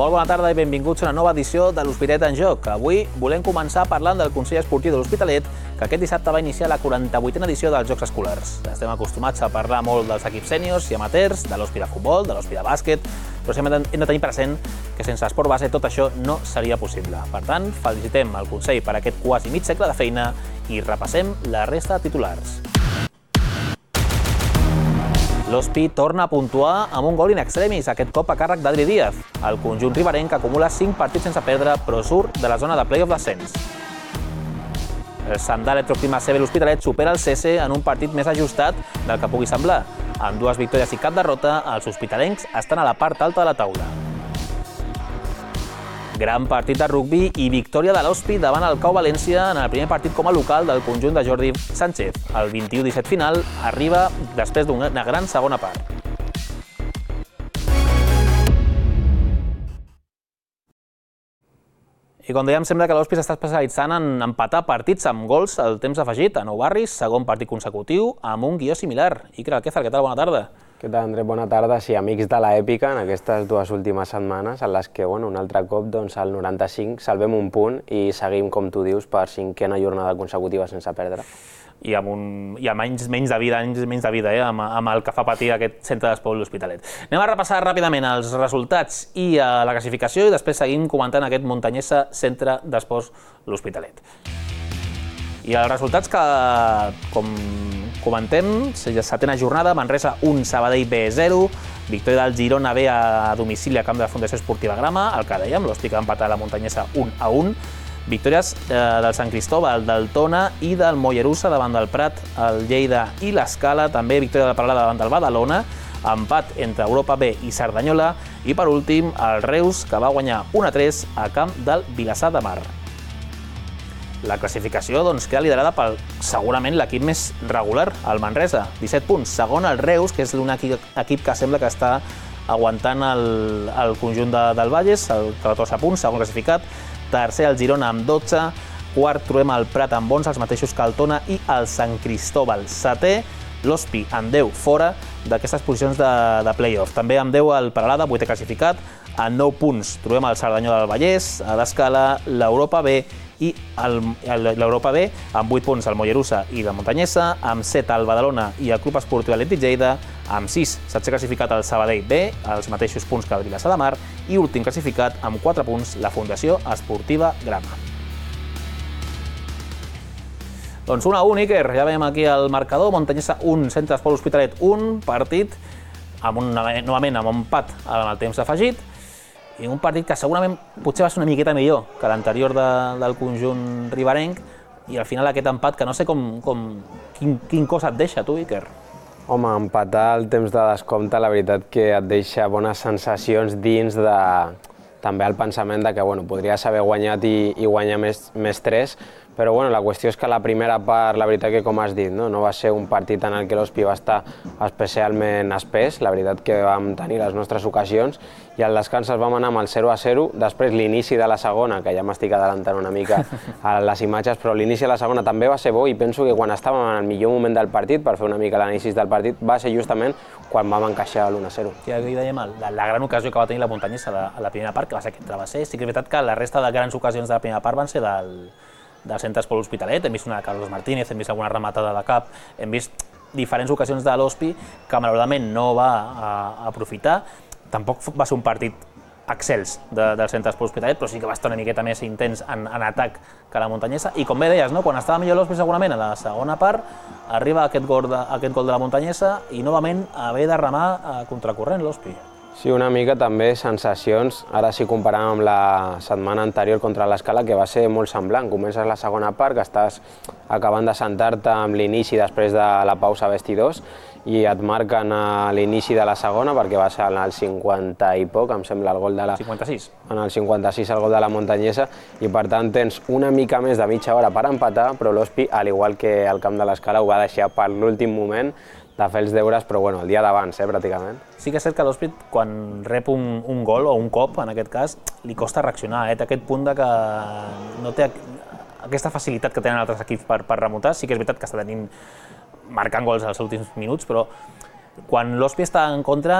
Molt bona tarda i benvinguts a una nova edició de l'Hospitalet en Joc. Avui volem començar parlant del Consell Esportiu de l'Hospitalet, que aquest dissabte va iniciar la 48a edició dels Jocs Escolars. Estem acostumats a parlar molt dels equips sèniors i amateurs, de l'Hospi de futbol, de l'Hospi de bàsquet, però hem de tenir present que sense esport base tot això no seria possible. Per tant, felicitem el Consell per aquest quasi mig segle de feina i repassem la resta de titulars. L'Hospi torna a puntuar amb un gol in extremis, aquest cop a càrrec d'Adri Díaz. El conjunt riberenc acumula 5 partits sense perdre, però surt de la zona de play-off d'ascens. El Sandà Electroclima CB l'Hospitalet supera el CC en un partit més ajustat del que pugui semblar. Amb 2 victòries i cap derrota, els hospitalencs estan a la part alta de la taula. Gran partit de rugbi i victòria de l'Hospi davant el Cau València en el primer partit com a local del conjunt de Jordi Sánchez. El 21-17 final arriba després d'una gran segona part. I com dèiem, sembla que l'Hospi s'està especialitzant en empatar partits amb gols al temps afegit a Nou Barris, segon partit consecutiu, amb un guió similar. Iker Alquézar, què tal? Bona tarda. Què tal, André? Bona tarda. Sí, amics de l'èpica en aquestes 2 últimes setmanes en les que, un altre cop, al 95, salvem un punt i seguim, com tu dius, per 5a jornada consecutiva sense perdre. I amb menys de vida, amb el que fa patir aquest centre d'esport l'Hospitalet. Anem a repassar ràpidament els resultats i la classificació i després seguim comentant aquest Montanyesa centre d'esports l'Hospitalet. I els resultats que, com comentem, setena jornada, Manresa 1, Sabadell B 0, victòria del Girona B a domicili a camp de la Fundació Esportiva Grama, el que dèiem, l'Hospi que va empatar la Montanyesa 1-1, victòries del Sant Cristóbal, del Tona i del Mollerussa davant del Prat, el Lleida i l'Escala, també victòria de Peralada davant del Badalona, empat entre Europa B i Cerdanyola, i per últim el Reus, que va guanyar 1-3 a camp del Vilassar de Mar. La classificació queda liderada pel segurament l'equip més regular, el Manresa, 17 punts. Segon el Reus, que és l'únic equip que sembla que està aguantant el conjunt del Valles, el 14 punts, segon classificat. Tercer el Girona amb 12, quart trobem el Prat amb 11, els mateixos que el Tona i el Sant Cristóbal. Setè, l'Hospi amb 10 fora d'aquestes posicions de play-off. També amb 10 el Peralada, 8è classificat. En 9 punts trobem el Cerdanyola del Vallès, a l'Escala, l'Europa B i l'Europa B, amb 8 punts el Mollerussa i la Montanyesa, amb 7 el Badalona i el Club Esportiu Atlètic Lleida, amb 6 7è classificat el Sabadell B, els mateixos punts que el Vilassar de Mar, i últim classificat amb 4 punts la Fundació Esportiva Grama. Doncs 1-1, Iker, ja veiem aquí el marcador, Montanyesa 1, Centre d'Esport l'Hospitalet 1, partit novament amb un empat amb el temps afegit, i un partit que segurament potser va ser una miqueta millor que l'anterior del conjunt riberenc, i al final aquest empat que no sé quin cos et deixa, tu, Iker? Home, empatar el temps de descompte, la veritat que et deixa bones sensacions dins de també el pensament de que podries haver guanyat i guanyar més 3, però la qüestió és que la primera part, la veritat que com has dit, no va ser un partit en el que l'Hospi va estar especialment espès, la veritat que vam tenir les nostres ocasions, i al descans vam anar amb el 0-0, després l'inici de la segona, que ja m'estic adelantant una mica a les imatges, però l'inici de la segona també va ser bo, i penso que quan estàvem en el millor moment del partit, per fer una mica l'inici del partit, va ser justament quan vam encaixar l'1-0. Ja dèiem, la gran ocasió que va tenir la Montanyesa a la primera part, que va ser aquest travesser, sí que és veritat que la resta de grans ocasions de la primera part van ser del Centre d'Esport l'Hospitalet, hem vist una de Carlos Martínez, hem vist alguna rematada de cap, hem vist diferents ocasions de l'Hospi que malauradament no va aprofitar. Tampoc va ser un partit excels del Centre d'Esport l'Hospitalet, però sí que va estar una miqueta més intens en atac que la Montanyesa, i com bé deies, quan estava millor l'Hospi segurament a la segona part, arriba aquest gol de la Montanyesa i novament haver de remar a contracorrent l'Hospi. Sí, una mica també sensacions, ara sí comparant amb la setmana anterior contra l'Escala, que va ser molt semblant. Comences la segona part, que estàs acabant de sentar-te amb l'inici després de la pausa vestidors, i et marquen a l'inici de la segona, perquè va ser en el 50 i poc, em sembla, el gol de la... 56. En el 56 el gol de la Montanyesa, i per tant tens una mica més de mitja hora per empatar, però l'Hospi, al igual que el camp de l'Escala, ho va deixar per l'últim moment de fer els deures, però el dia d'abans, pràcticament. Sí que és cert que l'Hospi, quan rep un gol, o un cop, en aquest cas, li costa reaccionar, té aquest punt que no té aquesta facilitat que tenen altres equips per remuntar. Sí que és veritat que està marcant gols als últims minuts, però quan l'Hospi està en contra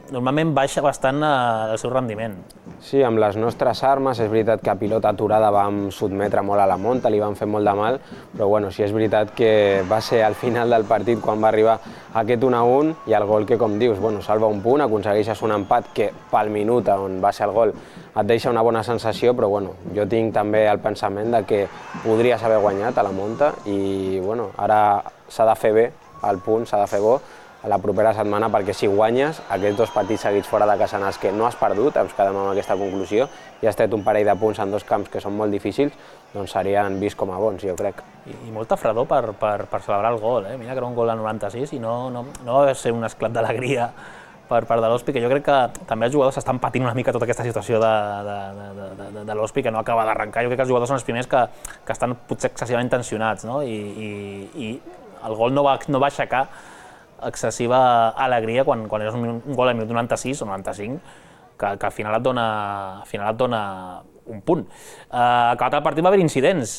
normalment baixa bastant el seu rendiment. Sí, amb les nostres armes, és veritat que a pilota aturada vam sotmetre molt a la Monta, li vam fer molt de mal, però bueno, sí és veritat que va ser al final del partit quan va arribar aquest 1-1 i el gol que, com dius, bueno, salva un punt, aconsegueixes un empat que pel minut on va ser el gol et deixa una bona sensació, però bueno, jo tinc també el pensament de que podries haver guanyat a la Monta i bueno, ara s'ha de fer bé el punt, s'ha de fer bo a la propera setmana, perquè si guanyes aquests 2 partits seguits fora de casa en els que no has perdut, ens quedem amb aquesta conclusió, i has tret un parell de punts en 2 camps que són molt difícils, doncs serien vist com a bons, jo crec. I molta fredor per celebrar el gol, Mira que era un gol al 96 i no va ser un esclat d'alegria per part de l'Hospi, que jo crec que també els jugadors estan patint una mica tota aquesta situació de l'Hospi, que no acaba d'arrencar. Jo crec que els jugadors són els primers que estan potser excessivament tensionats, no? I el gol no va aixecar excessiva alegria quan és un gol al minut 96 o 95, que al final et dona un punt. Acabat el partit va haver incidents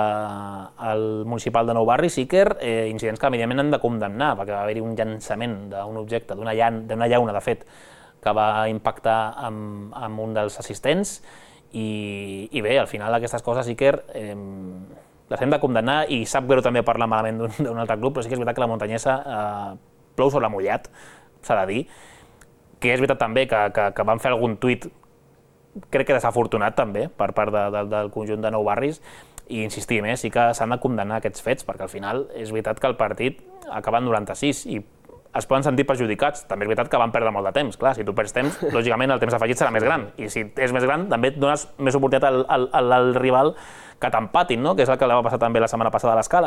al municipal de Nou Barris, Iker, incidents que evidentment han de condemnar, perquè va haver-hi un llançament d'un objecte, d'una llauna, de fet, que va impactar amb un dels assistents, i bé, al final aquestes coses, Iker, les hem de condemnar, i sap greu també parlar malament d'un altre club, però sí que és veritat que la Montanyesa plou sobre mullat, s'ha de dir, que és veritat també que van fer algun tuit, crec que desafortunat també, per part del conjunt de Nou Barris, i insistim, sí que s'han de condemnar aquests fets, perquè al final és veritat que el partit acaba en 96 i es poden sentir perjudicats. També és veritat que van perdre molt de temps. Clar, si tu perds temps, lògicament el temps afegit serà més gran, i si és més gran també et dones més oportunitat al rival que t'empatin, no? Que és el que va passar també la setmana passada a l'Escala.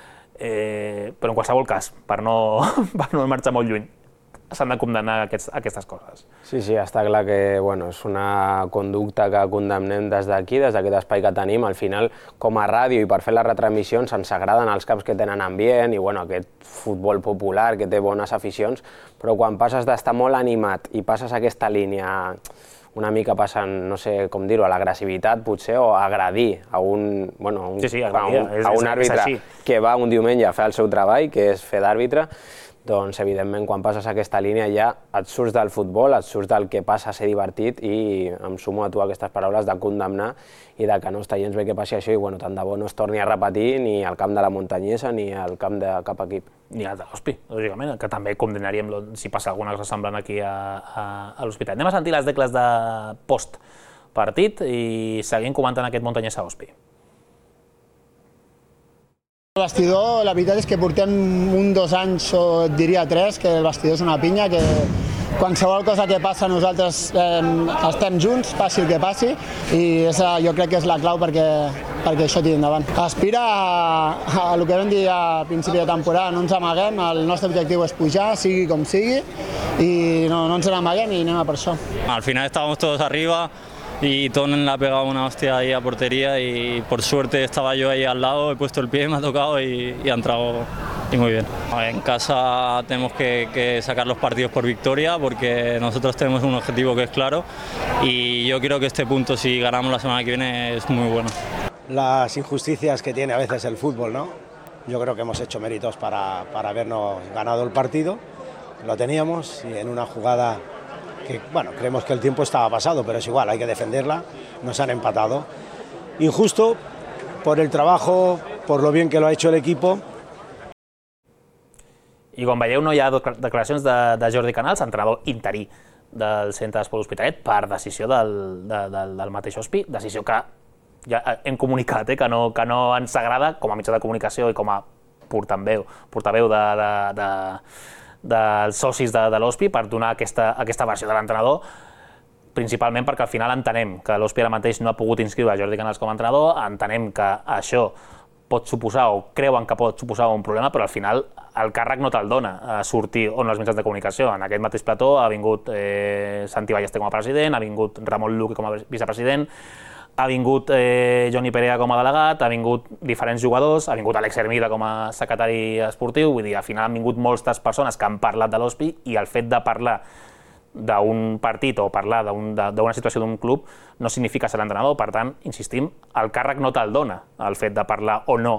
Però en qualsevol cas, per no marxar molt lluny, s'han de condemnar aquestes coses. Sí, està clar que és una conducta que condemnem des d'aquí, des d'aquest espai que tenim. Al final, com a ràdio i per fer les retransmissions, ens agraden els camps que tenen ambient i aquest futbol popular que té bones aficions, però quan passes d'estar molt animat i passes aquesta línia una mica passant, no sé com dir-ho, a l'agressivitat potser, o a agredir a un àrbitre que va un diumenge a fer el seu treball, que és fer d'àrbitre, doncs evidentment quan passes aquesta línia ja et surts del futbol, et surts del que passa a ser divertit, i em sumo a tu aquestes paraules de condemnar i de que no està gens bé que passi això, i tant de bo no es torni a repetir ni al camp de la Montanyesa ni al camp de cap equip. Ni al de l'Hospi, lògicament, que també condemnaríem si passa alguna cosa semblant aquí a l'Hospitalet. Anem a sentir les decles de post-partit i seguim comentant aquest Montanyesa-Hospi. El vestidor, la veritat és que portem 2 anys, o et diria 3, que el vestidor és una pinya, que qualsevol cosa que passa nosaltres estem junts, passi el que passi, i jo crec que és la clau perquè això tiri endavant. Aspira a el que vam dir a principi de temporada, no ens amaguem, el nostre objectiu és pujar, sigui com sigui, i no ens n'amaguem i anem a per això. Al final estábamos todos arriba, y Tonen le ha pegado una hostia ahí a portería y por suerte estaba yo ahí al lado, he puesto el pie, me ha tocado y ha entrado y muy bien. En casa tenemos que sacar los partidos por victoria porque nosotros tenemos un objetivo que es claro y yo creo que este punto, si ganamos la semana que viene, es muy bueno. Las injusticias que tiene a veces el fútbol, ¿no? Yo creo que hemos hecho méritos para habernos ganado el partido, lo teníamos, y en una jugada que, creemos que el tiempo estaba pasado, pero es igual, hay que defenderla, nos han empatado. Injusto por el trabajo, por lo bien que lo ha hecho el equipo. I com veieu, no hi ha declaracions de Jordi Canals, entrenador interí del Centre d'Esport Hospitalet, per decisió del mateix Hospi, decisió que ja hem comunicat, que no ens agrada com a mitjà de comunicació i com a portaveu dels socis de l'Hospi per donar aquesta versió de l'entrenador, principalment perquè al final entenem que l'Hospi ara mateix no ha pogut inscriure Jordi Canals com a entrenador, entenem que això pot suposar, o creuen que pot suposar un problema, però al final el càrrec no te'l dona a sortir on els mitjans de comunicació. En aquest mateix plató ha vingut Santi Ballester com a president, ha vingut Ramon Luque com a vicepresident, ha vingut Johnny Perea com a delegat, ha vingut diferents jugadors, ha vingut Alex Hermida com a secretari esportiu, vull dir, al final han vingut moltes persones que han parlat de l'Hospi, i el fet de parlar d'un partit o parlar d'una situació d'un club no significa ser l'entrenador. Per tant, insistim, el càrrec no te'l dona el fet de parlar o no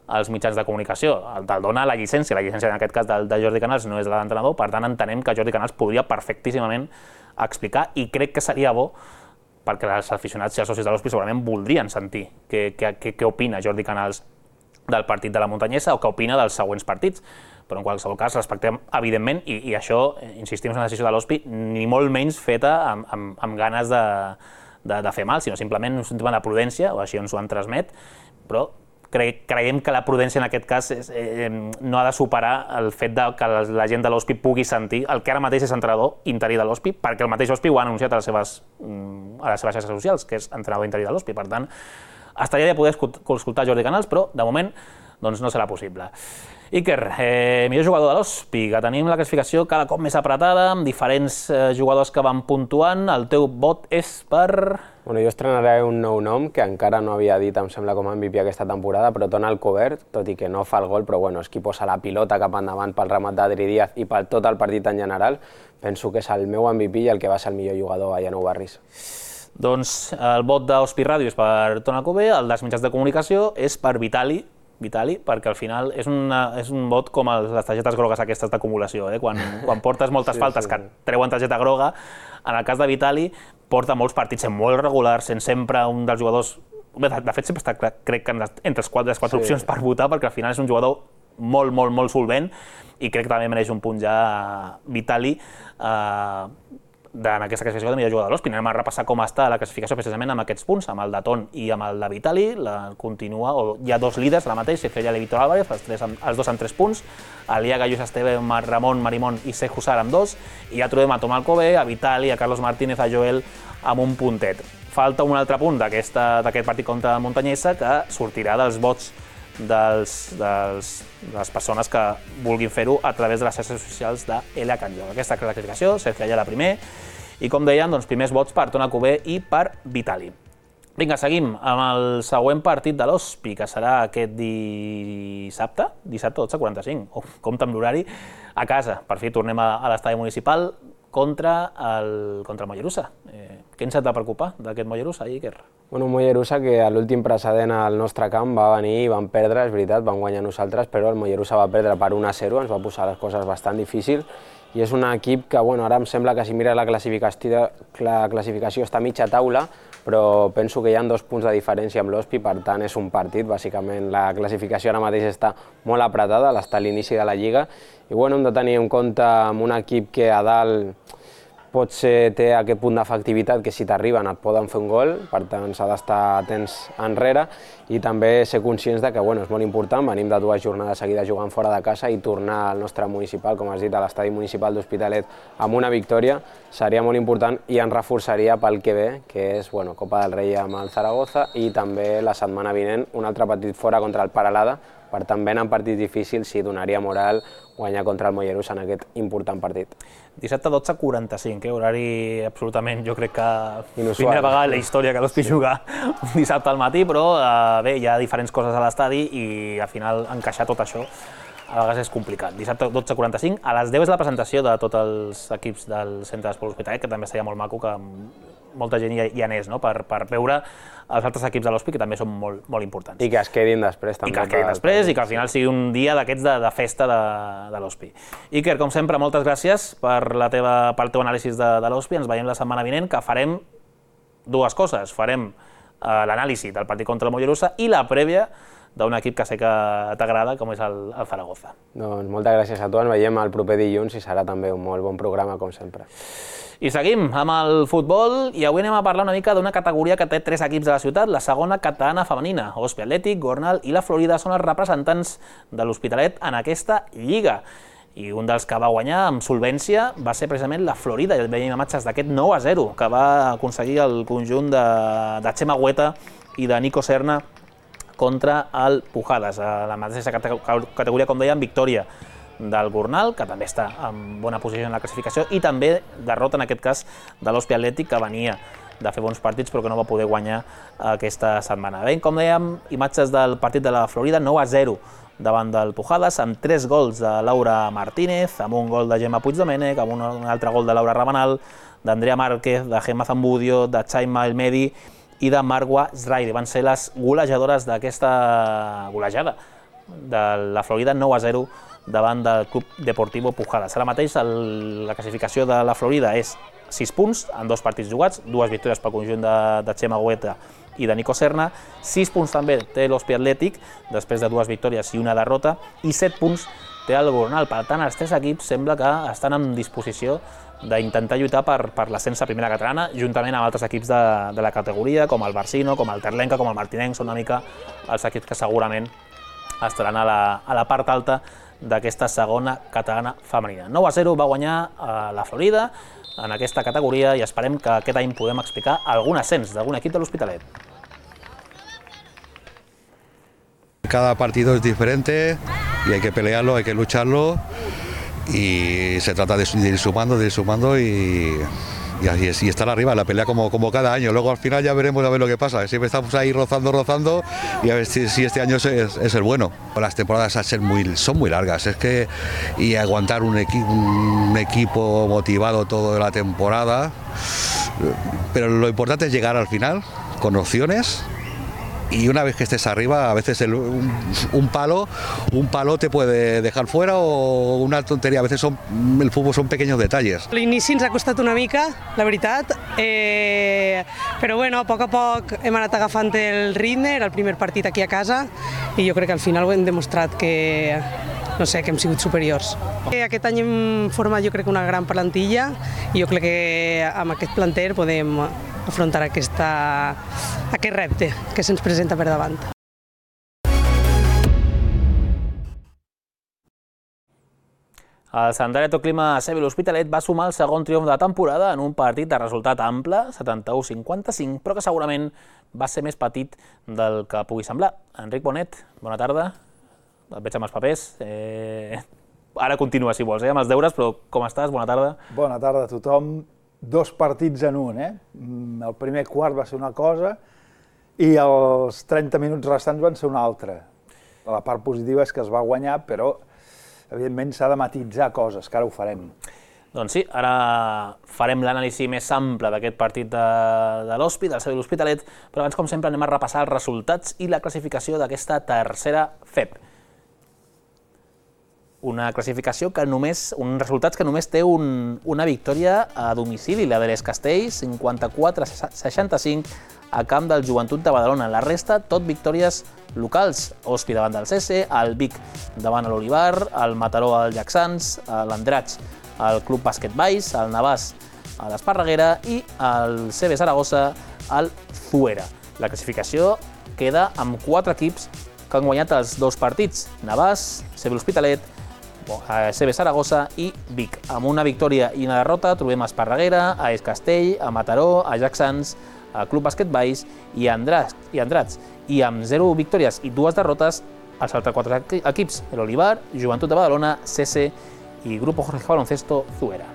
als mitjans de comunicació. Te'l dona la llicència en aquest cas de Jordi Canals no és la d'entrenador, per tant entenem que Jordi Canals podria perfectíssimament explicar i crec que seria bo perquè els aficionats i els socis de l'Hospi segurament voldrien sentir què opina Jordi Canals del partit de la Muntanyesa o què opina dels següents partits. Però en qualsevol cas respectem evidentment i això, insistim, és una decisió de l'Hospi ni molt menys feta amb ganes de fer mal, sinó simplement un tema de prudència, o així ens ho han transmet, però creiem que la prudència en aquest cas no ha de superar el fet que la gent de l'Hospi pugui sentir el que ara mateix és entrenador interí de l'Hospi, perquè el mateix Hospi ho ha anunciat a les seves xarxes socials, que és entrenador interí de l'Hospi. Per tant, estaria de poder escoltar Jordi Canals, però de moment doncs no serà possible. Iker, millor jugador de l'Hospi, que tenim la classificació cada cop més apretada, amb diferents jugadors que van puntuant. El teu vot és per... Bueno, jo estrenaré un nou nom, que encara no havia dit, em sembla, com a MVP aquesta temporada, però Ton Alcover, tot i que no fa el gol, però bueno, és qui posa la pilota cap endavant pel remat d'Adri Díaz i per tot el partit en general, penso que és el meu MVP i el que va ser el millor jugador a Nou Barris. Doncs el vot d'Hospi Ràdio és per Ton Alcover, el dels mitjans de comunicació és per Vitali, perquè al final és un vot com les targetes grogues aquestes d'acumulació. Quan portes moltes faltes que treuen targeta groga, en el cas de Vitali porta molts partits sent molt regulars, sent sempre un dels jugadors... De fet, sempre està, crec que entre les quatre opcions per votar, perquè al final és un jugador molt solvent i crec que també mereix un punt ja Vitali en aquesta classificació de millor jugador de l'Hospi. Anem a repassar com està la classificació precisament amb aquests punts, amb el de Ton i amb el de Vitali. Hi ha dos líders ara mateix, Sergio Yala i Víctor Álvarez, els dos amb 3 punts, Aliaga, Lluís Esteve, Ramon, Marimón i Seju Sar amb 2, i ja trobem a Tom Alcover, a Vitali, a Carlos Martínez, a Joel amb un puntet. Falta un altre punt d'aquest partit contra Muntanyesa que sortirà dels vots de les persones que vulguin fer-ho a través de les xarxes socials de L.A. Can Joc. Aquesta classificació, Sergio Ayala primer, i com dèiem, primers vots per Ton Alcover i per Vitali. Vinga, seguim amb el següent partit de l'Hospi, que serà aquest dissabte 12:45, compte amb l'horari, a casa. Per fi tornem a l'estadi municipal contra el Mollerussa. Què ens ha de preocupar d'aquest Mollerussa, Iker? Bueno, un Mollerussa que a l'últim precedent al nostre camp va venir i van perdre, és veritat, van guanyar nosaltres, però el Mollerussa va perdre per 1-0, ens va posar les coses bastant difícils, i és un equip que, bueno, ara em sembla que si mires la classificació està a mitja taula, però penso que hi ha 2 punts de diferència amb l'Hospi, per tant és un partit, bàsicament la classificació ara mateix està molt apretada, està a l'inici de la Lliga, i bueno, hem de tenir en compte amb un equip que a dalt potser té aquest punt d'efectivitat que si t'arriben et poden fer un gol, per tant s'ha d'estar atents enrere i també ser conscients que és molt important, venim de 2 jornades seguides jugant fora de casa i tornar al nostre municipal, com has dit, a l'estadi municipal d'Hospitalet amb una victòria seria molt important i ens reforçaria pel que ve, que és Copa del Rei amb el Zaragoza i també la setmana vinent un altre partit fora contra el Peralada. Per tant, venen partits difícils i donaria moral guanyar contra el Mollerussa en aquest important partit. Dissabte 12:45, horari absolutament, jo crec que inusual. Primera vegada en la història que l'Hospi juga un dissabte al matí, però bé, hi ha diferents coses a l'estadi i al final encaixar tot això a vegades és complicat. Dissabte 12:45, a les 10 és la presentació de tots els equips del Centre d'Esport Hospitalet, que també seria molt maco que molta gent hi anés, per veure els altres equips de l'Hospi, que també són molt importants. I que es quedin després també. I que es quedin després i que al final sigui un dia d'aquests de festa de l'Hospi. Iker, com sempre, moltes gràcies pel teu anàlisi de l'Hospi. Ens veiem la setmana vinent, que farem 2 coses. Farem l'anàlisi del partit contra el Mollerussa i la prèvia d'un equip que sé que t'agrada, com és el Zaragoza. Doncs moltes gràcies a tu, ens veiem el proper dilluns i serà també un molt bon programa, com sempre. I seguim amb el futbol i avui anem a parlar una mica d'una categoria que té 3 equips de la ciutat, la segona catalana femenina. Hospi Atlètic, Gornal i la Florida són els representants de l'Hospitalet en aquesta lliga. I un dels que va guanyar amb solvència va ser precisament la Florida, i veiem imatges d'aquest 9-0 que va aconseguir el conjunt de Xema Hueta i de Nico Serna contra el Pujadas. A la mateixa categoria, com dèiem, victòria del Gornal, que també està en bona posició en la classificació, i també derrota, en aquest cas, de l'Hospi Atlètic, que venia de fer bons partits però que no va poder guanyar aquesta setmana. Bé, com dèiem, imatges del partit de la Florida, 9-0 davant del Pujadas, amb 3 gols de Laura Martínez, amb un gol de Gemma Puigdomènech, amb un altre gol de Laura Rabanal, d'Andrea Márquez, de Gemma Zambudio, de Chaima Elmedi i de Marwa Zraide. Van ser les golejadores d'aquesta golejada de la Florida 9-0 davant del Club Deportivo Pujadas. Ara mateix la classificació de la Florida és 6 punts en 2 partits jugats, 2 victòries pel conjunt de Chema Goeta i de Nico Serna, 6 punts també té l'Ospi Atlètic, després de 2 victòries i una derrota, i 7 punts té el Gornal. Per tant, els 3 equips sembla que estan en disposició d'intentar lluitar per l'ascens a primera catalana, juntament amb altres equips de la categoria, com el Barcino, com el Terlenca, com el Martinenc, són una mica els equips que segurament estaran a la part alta d'aquesta segona catalana femenina. 9-0 va guanyar la Florida en aquesta categoria i esperem que aquest any podem explicar algun ascens d'algun equip de l'Hospitalet. Cada partido es diferente y hay que pelearlo, hay que lucharlo y se trata de ir sumando y así es, y estar arriba en la pelea como cada año. Luego al final ya veremos a ver lo que pasa. Siempre estamos ahí rozando y a ver si este año es el bueno. Las temporadas son muy largas, y aguantar un equipo motivado toda la temporada. Pero lo importante es llegar al final con opciones. Y una vez que estés arriba, a veces un palo te puede dejar fuera o una tontería. A veces el fútbol son pequeños detalles. L'inici ens ha costat una mica, la veritat, però bueno, a poc hem anat agafant el ritme, era el primer partit aquí a casa i jo crec que al final ho hem demostrat que hem sigut superiors. Aquest any hem format jo crec una gran plantilla i jo crec que amb aquest planter podem afrontar aquest repte que se'ns presenta per davant. El Sandareto Clima Sèvil Hospitalet va sumar el segon triomf de la temporada en un partit de resultat ample, 71-55, però que segurament va ser més petit del que pugui semblar. Enric Bonet, bona tarda. Et veig amb els papers. Ara continua, si vols, amb els deures, però com estàs? Bona tarda. Bona tarda a tothom. 2 partits en un, El primer quart va ser una cosa i els 30 minuts restants van ser una altra. La part positiva és que es va guanyar, però evidentment s'ha de matitzar coses, que ara ho farem. Doncs sí, ara farem l'anàlisi més ample d'aquest partit de l'Hospi, del Sèvil Hospitalet, però abans, com sempre, anem a repassar els resultats i la classificació d'aquesta tercera FEP. Una classificació uns resultats que només té una victòria a domicili, la de l'Es Castells, 54-65 a camp del Joventut de Badalona. La resta, tot victòries locals. Hospi davant del CC, el Vic davant l'Olivar, el Mataró al Jacksans, l'Andratx al Club Bàsquet Valls, el Navàs a l'Esparreguera i el CB Saragossa al Zuera. La classificació queda amb 4 equips que han guanyat els 2 partits, Navàs, CB Hospitalet, CB Saragossa i Vic. Amb una victòria i una derrota trobem a Esparreguera, a Es Castell, a Mataró, a Jacksans, a Club Bàsquet Valls i Andratx. I amb 0 victòries i 2 derrotes, els altres 4 equips, l'Olivar, Joventut de Badalona, CC i Grupo Jorge Baloncesto Zuera.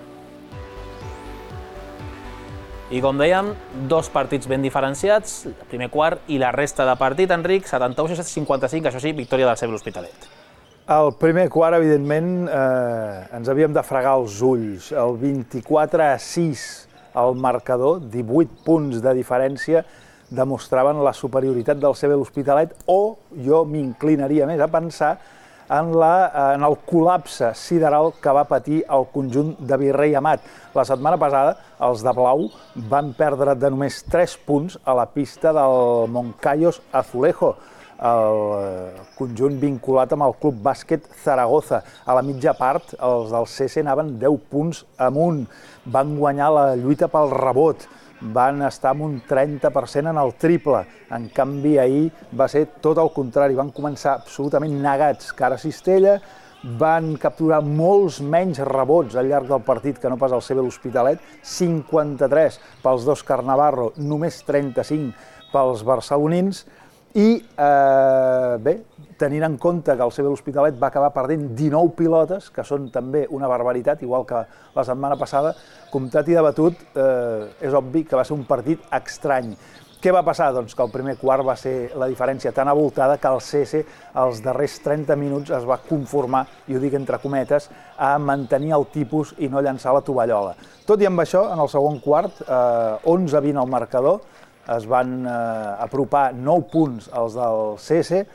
I com dèiem, 2 partits ben diferenciats, el primer quart i la resta de partit, Enric, 71-55, això sí, victòria del Sèvil Hospitalet. El primer quart, evidentment, ens havíem de fregar els ulls. El 24-6 al marcador, 18 punts de diferència, demostraven la superioritat del Sèvil Hospitalet, o jo m'inclinaria més a pensar en el col·lapse sideral que va patir el conjunt de Virrei Amat. La setmana passada, els de blau van perdre de només 3 punts a la pista del Moncayos Azulejo, el conjunt vinculat amb el Club Bàsquet Zaragoza. A la mitja part, els del CC anaven 10 punts amunt, van guanyar la lluita pel rebot, van estar amb un 30% en el triple. En canvi, ahir va ser tot el contrari, van començar absolutament negats cara a cistella, van capturar molts menys rebots al llarg del partit que no pas el Sèvil Hospitalet, 53 pels dos Carnavarro, només 35 pels barcelonins, i bé, tenint en compte que el Sèvil Hospitalet va acabar perdent 19 pilotes, que són també una barbaritat, igual que la setmana passada, comptat i debatut, és obvi que va ser un partit estrany. Què va passar? Doncs que el primer quart va ser la diferència tan avoltada que el CC els darrers 30 minuts es va conformar, i ho dic entre cometes, a mantenir el tipus i no llançar la tovallola. Tot i amb això, en el segon quart, 11-20 al marcador, es van apropar 9 punts els del CS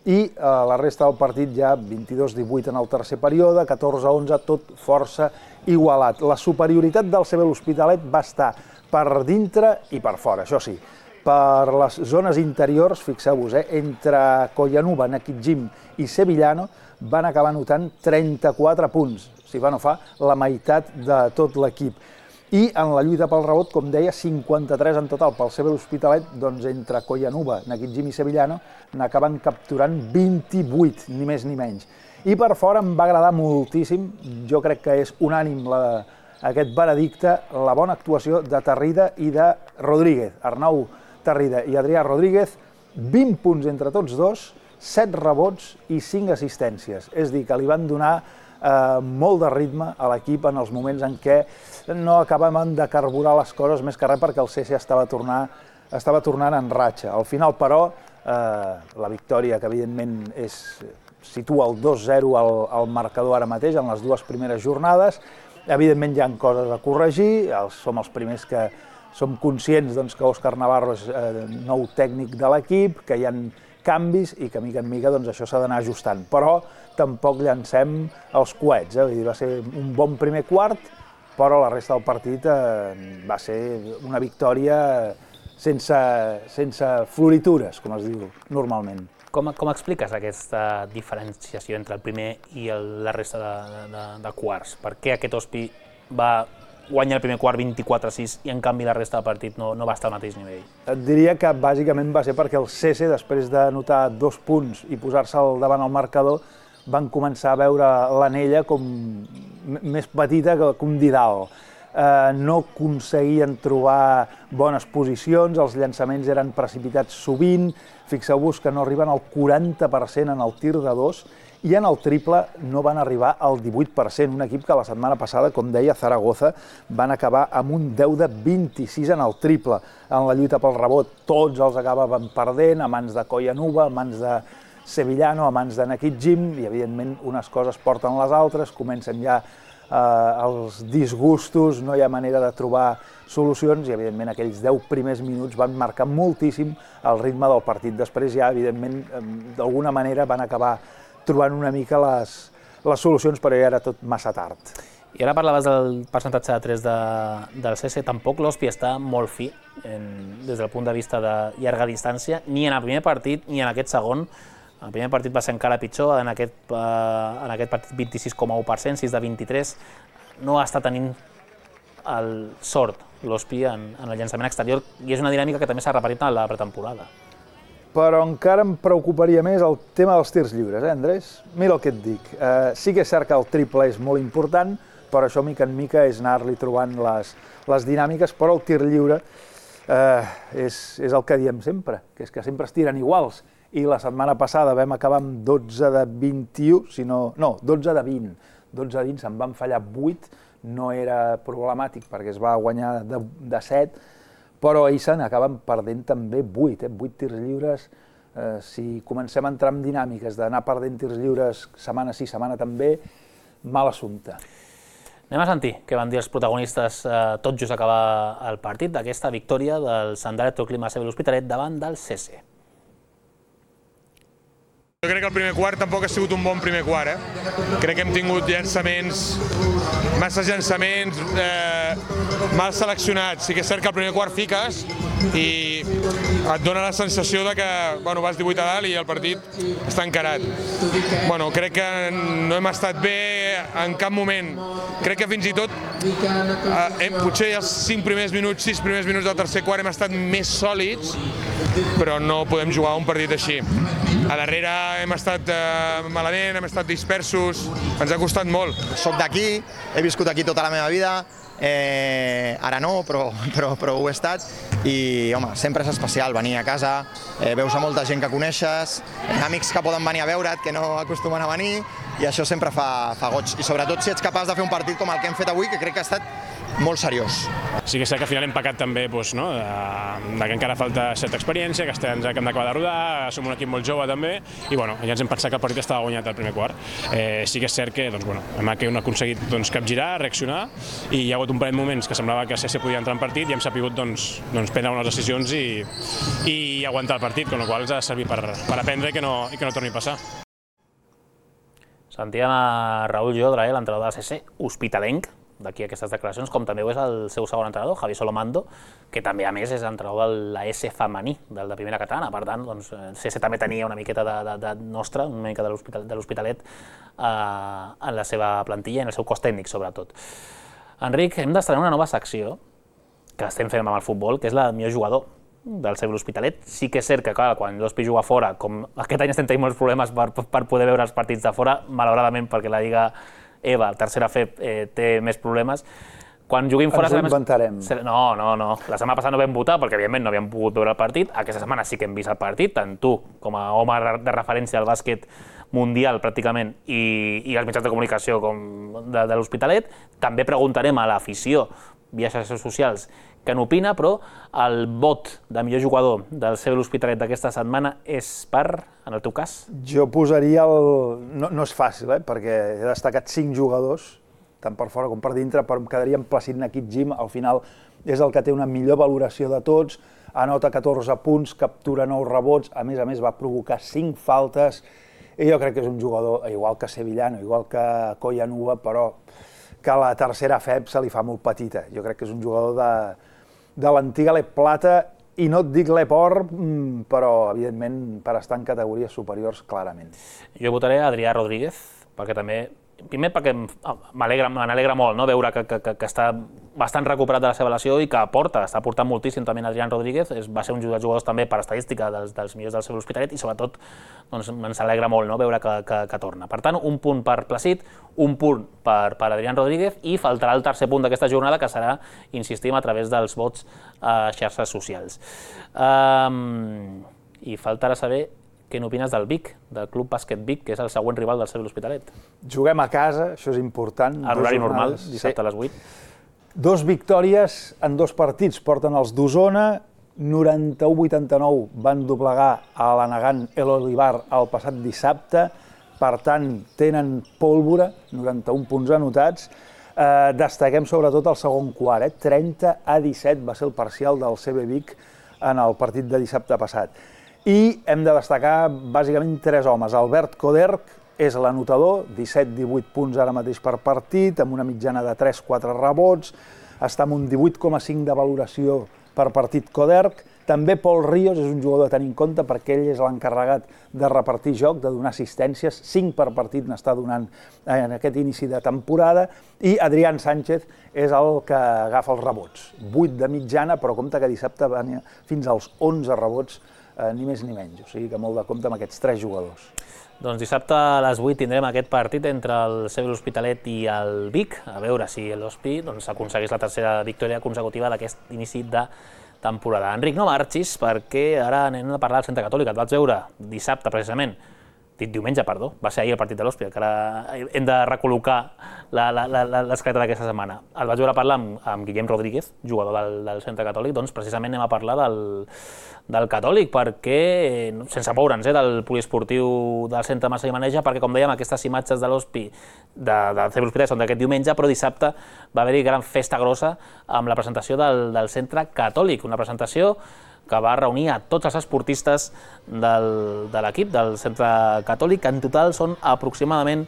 i la resta del partit ja 22-18 en el tercer període, 14-11, tot força igualat. La superioritat del CB l'Hospitalet va estar per dintre i per fora, això sí. Per les zones interiors, fixeu-vos, entre Collanuva, Nequitgim i Sevillano van acabar anotant 34 punts, si fa no fa, la meitat de tot l'equip. I en la lluita pel rebot, com deia, 53 en total pel CB l'Hospitalet, doncs entre Collanuva, Nequitgim i Sevillano n'acaben capturant 28, ni més ni menys. I per fora em va agradar moltíssim, jo crec que és unànim aquest veredicte, la bona actuació de Tarrida i de Rodríguez, Arnau Tarrida i Adrià Rodríguez, 20 punts entre tots dos, 7 rebots i 5 assistències. És a dir, que li van donar molt de ritme a l'equip en els moments en què no acabàvem de carburar les coses, més que res perquè el CC estava tornant en ratxa. Al final, però, la victòria, que evidentment situa el 2-0 al marcador ara mateix, en les dues primeres jornades, evidentment hi ha coses a corregir, som els primers que som conscients que Òscar Navarro és nou tècnic de l'equip, que hi ha canvis i que mica en mica això s'ha d'anar ajustant. Però tampoc llancem els coets, va ser un bon primer quart, però la resta del partit va ser una victòria sense floritures, com es diu normalment. Com expliques aquesta diferenciació entre el primer i la resta de quarts? Per què aquest Hospi va guanyar el primer quart 24-6 i en canvi la resta del partit no va estar al mateix nivell? Et diria que bàsicament va ser perquè el CC, després d'anotar 2 punts i posar-se al davant el marcador, van començar a veure l'anella com més petita que un didal. No aconseguien trobar bones posicions, els llançaments eren precipitats sovint, fixeu-vos que no arriben al 40% en el tir de 2 i en el triple no van arribar al 18%, un equip que la setmana passada, com deia Zaragoza, van acabar amb un 10 de 26 en el triple. En la lluita pel rebot tots els acabaven perdent, a mans de Collanuva, a mans de Sevillano, a mans de Nequitgim, i evidentment unes coses porten les altres, comencen ja els disgustos, no hi ha manera de trobar solucions i evidentment aquells 10 primers minuts van marcar moltíssim el ritme del partit. Després ja, evidentment, d'alguna manera van acabar trobant una mica les solucions, però ja era tot massa tard. I ara parlaves del percentatge de 3 del CC, tampoc l'Hospi està molt fi des del punt de vista de llarga distància, ni en el primer partit ni en aquest segon. El primer partit va ser encara pitjor, en aquest partit 26,1%, 6 de 23. No està tenint el sort l'Hospi en el llançament exterior i és una dinàmica que també s'ha repetit en la pretemporada. Però encara em preocuparia més el tema dels tirs lliures, Andrés? Mira el que et dic. Sí que és cert que el triple és molt important, però això mica en mica és anar-li trobant les dinàmiques, però el tir lliure és el que diem sempre, que és que sempre es tiren iguals. I la setmana passada vam acabar amb 12 de 21, no, 12 de 20. 12 de 20, se'n van fallar 8, no era problemàtic perquè es va guanyar de 7, però ells se n'acaben perdent també 8 tirs lliures. Si comencem a entrar en dinàmiques d'anar perdent tirs lliures setmana sí, setmana també, mal assumpte. Anem a sentir què van dir els protagonistes tot just acabar el partit d'aquesta victòria del Sant Electroclima CB l'Hospitalet davant del CC. Jo crec que el primer quart tampoc ha sigut un bon primer quart. Crec que hem tingut massa llançaments mal seleccionats. Sí que és cert que al primer quart fiques i et dona la sensació de que vas 18 a dalt i el partit està encarat. Crec que no hem estat bé en cap moment. Crec que fins i tot potser els 6 primers minuts del tercer quart hem estat més sòlids, però no podem jugar un partit així. A darrere hem estat malament, hem estat dispersos, ens ha costat molt. Soc d'aquí, he viscut aquí tota la meva vida, ara no, però ho he estat, i home, sempre és especial venir a casa, veus a molta gent que coneixes, amics que poden venir a veure't, que no acostumen a venir, i això sempre fa goig. I sobretot si ets capaç de fer un partit com el que hem fet avui, que crec que ha estat molt seriós. Sí que és cert que al final hem pecat també que encara falta certa experiència, que ens hem d'acabar de rodar, som un equip molt jove també, i ja ens hem pensat que el partit estava guanyat al primer quart. Sí que és cert que hem aconseguit capgirar, reaccionar, i hi ha hagut un parell de moments que semblava que CC podia entrar en partit i hem sabut prendre unes decisions i aguantar el partit, amb la qual cosa ha de servir per aprendre i que no torni a passar. Sentíem a Raúl Llodra, l'entrenador de CC, hospitalenc, d'aquí aquestes declaracions, com també ho és el seu segon entrenador, Javi Solomando, que també, a més, és entrenador de l'AS femení, del de primera catalana. Per tant, CC també tenia una miqueta de nostra, una mica de l'Hospitalet en la seva plantilla i en el seu cos tècnic, sobretot. Enric, hem d'estrenar una nova secció que estem fent amb el futbol, que és la millor jugador del seu L'Hospitalet. Sí que és cert que, clar, quan l'Hospi juga fora, com aquest any estem tenint molts problemes per poder veure els partits de fora, malauradament, perquè la Lliga EVA, tercera FEP, té més problemes. Quan juguin fora... Ens ho inventarem. No. La setmana passada no vam votar perquè, evidentment, no havíem pogut veure el partit. Aquesta setmana sí que hem vist el partit, tant tu, com a home de referència al bàsquet mundial, pràcticament, i els mitjans de comunicació de l'Hospitalet. També preguntarem a l'afició, via xarxes socials, què n'opina, però el vot de millor jugador del seu L'Hospitalet d'aquesta setmana és per, en el teu cas? Jo posaria no és fàcil, perquè he destacat 5 jugadors, tant per fora com per dintre, però em quedaria emplacit en aquest Jim. Al final és el que té una millor valoració de tots, anota 14 punts, captura 9 rebots, a més va provocar 5 faltes, i jo crec que és un jugador, igual que Sevillano, igual que Koyanova, però que a la tercera FEP se li fa molt petita. Jo crec que és un jugador de l'antiga l'Ep Plata, i no et dic l'Ep Or, però, evidentment, per estar en categories superiors, clarament. Jo votaré Adrià Rodríguez, perquè també... Primer perquè m'alegra molt veure que està bastant recuperat de la seva lesió i que està aportant moltíssim també Adrián Rodríguez. Va ser un dels jugadors també per estadística dels millors del seu L'Hospitalet i sobretot ens alegra molt veure que torna. Per tant, un punt per Placid, un punt per Adrián Rodríguez i faltarà el tercer punt d'aquesta jornada que serà, insistim, a través dels vots a xarxes socials. I faltarà saber què n'opines del Vic, del Club Bàsquet Vic, que és el següent rival del seu L'Hospitalet. Juguem a casa, això és important. A l'horari normal, dissabte a les 8. 2 victòries en 2 partits porten els d'Osona, 91-89 van doblegar a l'Anagant El Olivar el passat dissabte, per tant tenen pólvora, 91 punts anotats. Destaquem sobretot el segon quart, 30-17 va ser el parcial del CB Vic en el partit de dissabte passat. I hem de destacar bàsicament 3 homes. Albert Coderch és l'anotador, 17-18 punts ara mateix per partit, amb una mitjana de 3-4 rebots, està amb un 18,5 de valoració per partit Coderch. També Pol Ríos és un jugador a tenir en compte perquè ell és l'encarregat de repartir joc, de donar assistències, 5 per partit n'està donant en aquest inici de temporada, i Adrián Sánchez és el que agafa els rebots. 8 de mitjana, però compte que dissabte van fins als 11 rebots, ni més ni menys, o sigui que molt de compte amb aquests 3 jugadors. Doncs dissabte a les 8 tindrem aquest partit entre el seu L'Hospitalet i el Vic, a veure si l'Hospi aconsegueix la tercera victòria consecutiva d'aquest inici de temporada. Enric, no marxis, perquè ara anem a parlar del Centre Catòlic. Et vaig veure dissabte, precisament, diumenge, perdó, va ser ahir el partit de l'Hospi, que ara hem de recol·locar l'escaleta d'aquesta setmana. El vaig veure parlar amb Guillem Rodríguez, jugador del Centre Catòlic, doncs precisament anem a parlar del Catòlic, perquè, sense moure'ns del poliesportiu del Centre Massa i Maneja, perquè, com dèiem, aquestes imatges de l'Hospi, del CB L'Hospitalet, són d'aquest diumenge, però dissabte va haver-hi gran festa grossa amb la presentació del Centre Catòlic, una presentació que va reunir a tots els esportistes de l'equip del Centre Catòlic, que en total són aproximadament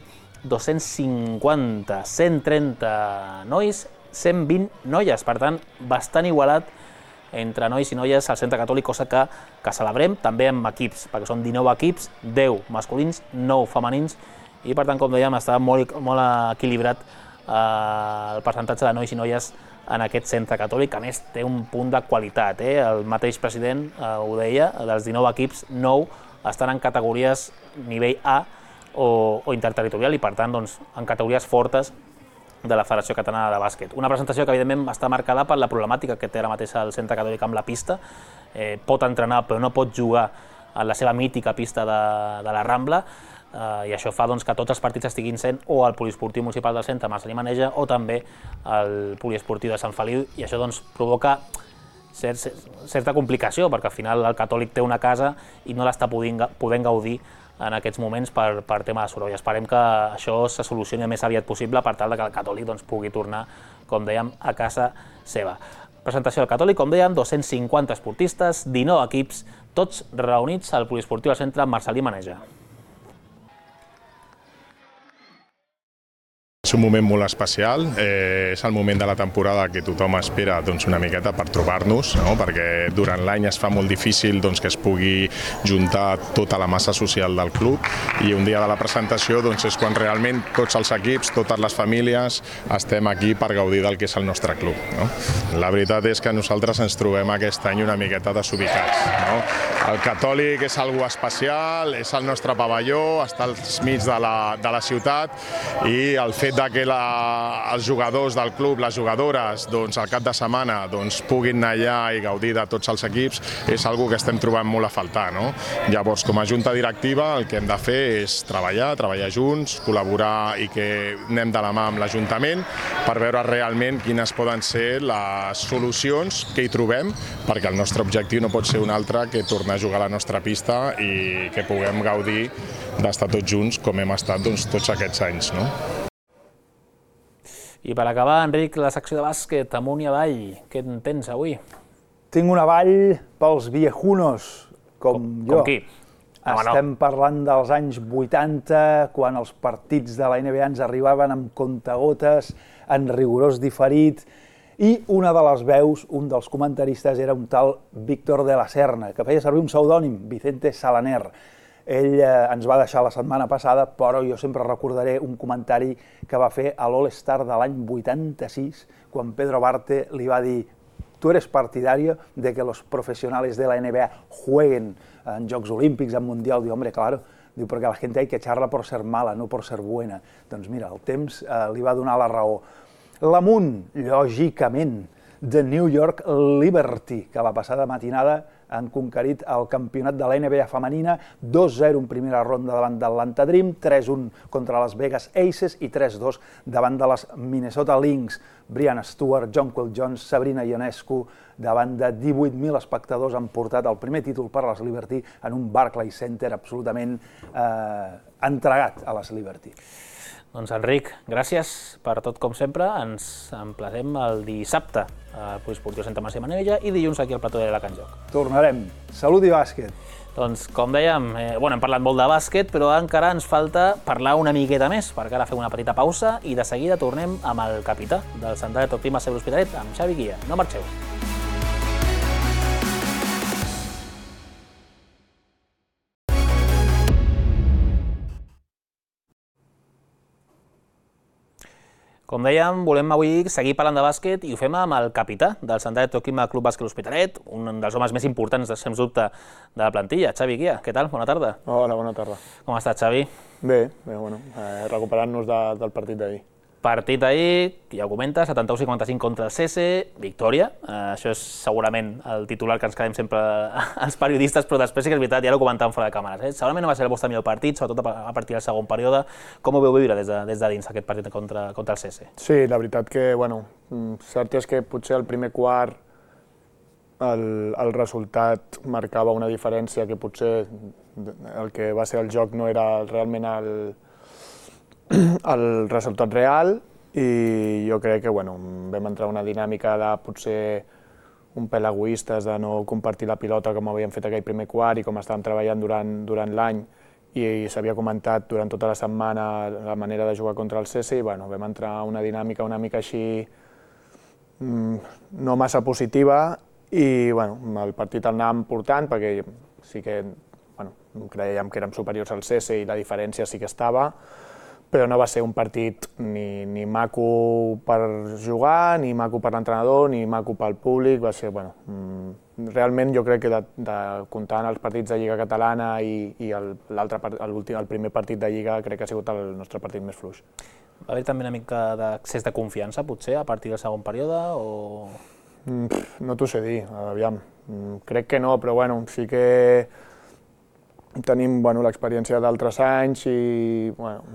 250, 130 nois, 120 noies, per tant, bastant igualat entre nois i noies al Centre Catòlic, cosa que celebrem també amb equips, perquè són 19 equips, 10 masculins, 9 femenins, i per tant, com dèiem, està molt equilibrat el percentatge de nois i noies en aquest Centre Catòlic, que a més té un punt de qualitat. El mateix president ho deia, dels 19 equips, 9 estan en categories nivell A o interterritorial i, per tant, en categories fortes de la Federació Catalana de Bàsquet. Una presentació que, evidentment, està marcada per la problemàtica que té ara mateix el Centre Catòlic amb la pista. Pot entrenar, però no pot jugar a la seva mítica pista de la Rambla. i això fa que tots els partits estiguin sent o al poliesportiu municipal del centre Marcel·lí Maneja o també al poliesportiu de Sant Feliu, i això provoca certa complicació, perquè al final el Catòlic té una casa i no l'està podent gaudir en aquests moments per tema de soroll. Esperem que això se solucioni el més aviat possible per tal que el Catòlic pugui tornar, com dèiem, a casa seva. Presentació del Catòlic, com dèiem, 250 esportistes, 19 equips, tots reunits al poliesportiu del centre Marcel·lí Maneja. És un moment molt especial, és el moment de la temporada que tothom espera una miqueta per trobar-nos, perquè durant l'any es fa molt difícil que es pugui juntar tota la massa social del club, i un dia de la presentació és quan realment tots els equips, totes les famílies estem aquí per gaudir del que és el nostre club. La veritat és que nosaltres ens trobem aquest any una miqueta desubicats. El Catòlic és algo especial, és el nostre pavelló, està al mig de la ciutat, i el fet que els jugadors del club, les jugadores, al cap de setmana puguin anar allà i gaudir de tots els equips és algo que estem trobant molt a faltar. Llavors, com a junta directiva, el que hem de fer és treballar junts, col·laborar i que anem de la mà amb l'Ajuntament per veure realment quines poden ser les solucions que hi trobem, perquè el nostre objectiu no pot ser un altre que tornar a jugar a la nostra pista i que puguem gaudir d'estar tots junts com hem estat tots aquests anys. I per acabar, Enric, la secció de bàsquet, amunt i avall, què en tens avui? Tinc un avall pels viejunos, com jo. Com qui? Estem parlant dels anys 80, quan els partits de la NBA ens arribaven amb contagotes, en rigorós diferit, i una de les veus, un dels comentaristes, era un tal Víctor de la Serna, que feia servir un pseudònim, Vicente Salaner. Ell ens va deixar la setmana passada, però jo sempre recordaré un comentari que va fer a l'All-Star de l'any 86, quan Pedro Barte li va dir: ¿tú eres partidario de que los profesionales de la NBA jueguen en Jocs Olímpics, en Mundial? Diu, hombre, claro, diu, perquè la gent hay que echarla por ser mala, no por ser buena. Doncs mira, el temps li va donar la raó. L'amunt, lògicament, de New York Liberty, que la passada matinada han conquerit el campionat de la NBA femenina, 2-0 en primera ronda davant d'Atlanta Dream, 3-1 contra les Vegas Aces i 3-2 davant de les Minnesota Lynx. Brianna Stewart, Jonquel Jones, Sabrina Ionescu, davant de 18.000 espectadors, han portat el primer títol per a les Liberty en un Barclays Center absolutament entregat a les Liberty. Doncs Enric, gràcies per tot com sempre. Ens emplacem el dissabte al poliesportiu Centre Marcel·lí Maneja i dilluns aquí al plató de la Can Joc. Tornarem. Salut i bàsquet. Doncs, com dèiem, hem parlat molt de bàsquet, però encara ens falta parlar una miqueta més, perquè ara fem una petita pausa i de seguida tornem amb el capità del Centre de Toctim a l'Hospitalet, amb Xavi Guia. No marxeu. Com dèiem, volem avui seguir parlant de bàsquet i ho fem amb el capità del Centre de Toctim Club Bàsquet L'Hospitalet, un dels homes més importants, sens dubte, de la plantilla. Xavi Guia, què tal? Bona tarda. Hola, bona tarda. Com estàs, Xavi? Bé, recuperant-nos del partit d'ahir. Partit ahir, ja ho comentes, 71-55 contra el CC, victòria. Això és segurament el titular que ens quedem sempre els periodistes, però després sí que és veritat, ja ho comentàvem fora de càmeres. Segurament no va ser el vostre millor partit, sobretot a partir del segon període. Com ho veu viure des de dins aquest partit contra el CC? Sí, la veritat que, cert és que potser al primer quart el resultat marcava una diferència que potser el que va ser el joc no era realment el resultat real, i jo crec que vam entrar en una dinàmica de potser un pèl egoistes, de no compartir la pilota com havíem fet aquell primer quart i com estàvem treballant durant l'any, i s'havia comentat durant tota la setmana la manera de jugar contra el CC, i vam entrar en una dinàmica una mica així no massa positiva, i el partit el anàvem portant perquè sí que creiem que érem superiors al CC i la diferència sí que estava, però no va ser un partit ni maco per jugar, ni maco per l'entrenador, ni maco pel públic. Va ser, realment jo crec que comptant els partits de Lliga Catalana i el primer partit de Lliga crec que ha sigut el nostre partit més fluix. Va haver també una mica d'accés de confiança, potser, a partir del segon període, o...? No t'ho sé dir, aviam. Crec que no, però sí que tenim l'experiència d'altres anys i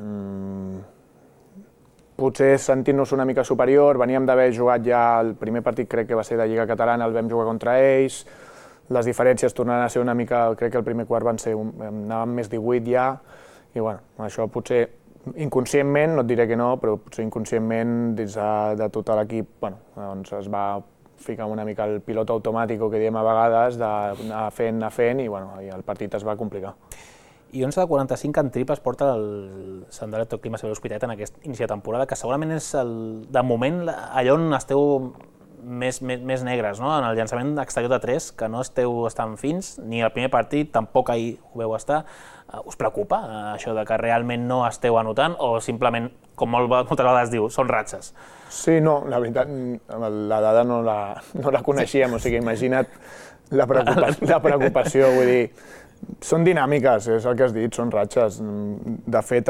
potser sentir-nos una mica superior. Veníem d'haver jugat ja el primer partit, crec que va ser de Lliga Catalana, el vam jugar contra ells. Les diferències tornaran a ser una mica, crec que el primer quart anàvem més 18 ja, i això potser inconscientment, no et diré que no, però potser inconscientment dins de tot l'equip es va ficar una mica el pilot automàtic que diem a vegades, d'anar fent i el partit es va complicar. I 11 de 45 en triples porta el Sandalet Clima Severo Hospitalet en aquest inici de temporada, que segurament és, de moment, allò on esteu més negres, no? En el llançament exterior de 3, que no esteu estant fins, ni al primer partit, tampoc ahir ho veu estar. Us preocupa això de que realment no esteu anotant o simplement, com moltes vegades diu, són ratxes? Sí, no, la veritat, la dada no la coneixíem, o sigui, imagina't la preocupació, vull dir, són dinàmiques, és el que has dit, són ratxes. De fet,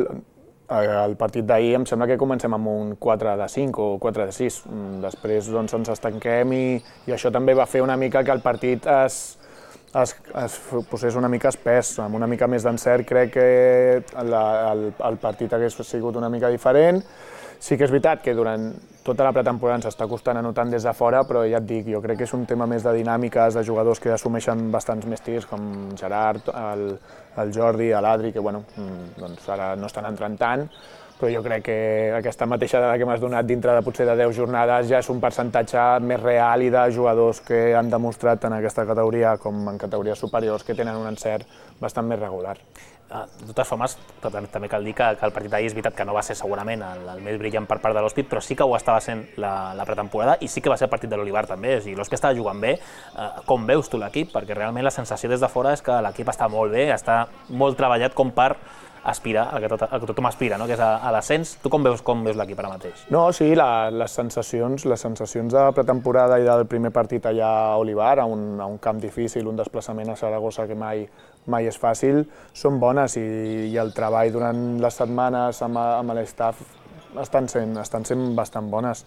el partit d'ahir em sembla que comencem amb un 4 de 5 o 4 de 6. Després ens estanquem i això també va fer una mica que el partit es posés una mica espès, amb una mica més d'encert. Crec que el partit hagués sigut una mica diferent. Sí que és veritat que durant tota la pretemporada ens està costant anotant des de fora, però ja et dic, jo crec que és un tema més de dinàmiques, de jugadors que assumeixen bastants més tirs, com Gerard, el Jordi, l'Adri, que ara no estan entrant tant, però jo crec que aquesta mateixa dada que m'has donat dintre de potser de 10 jornades ja és un percentatge més real i de jugadors que han demostrat en aquesta categoria com en categories superiors que tenen un encert bastant més regular. De totes formes, també cal dir que el partit d'ahir és veritat que no va ser segurament el més brillant per part de l'Hospit, però sí que ho estava sent la pretemporada i sí que va ser el partit de l'Olivar també. L'Hospit estava jugant bé. Com veus tu l'equip? Perquè realment la sensació des de fora és que l'equip està molt bé, està molt treballat com per aspirar, al que tothom aspira, que és a l'ascens. Tu com veus l'equip ara mateix? No, sí, les sensacions de pretemporada i del primer partit allà a Olivar, a un camp difícil, un desplaçament a Saragossa que mai és fàcil, són bones i el treball durant les setmanes amb l'estaf estan sent bastant bones.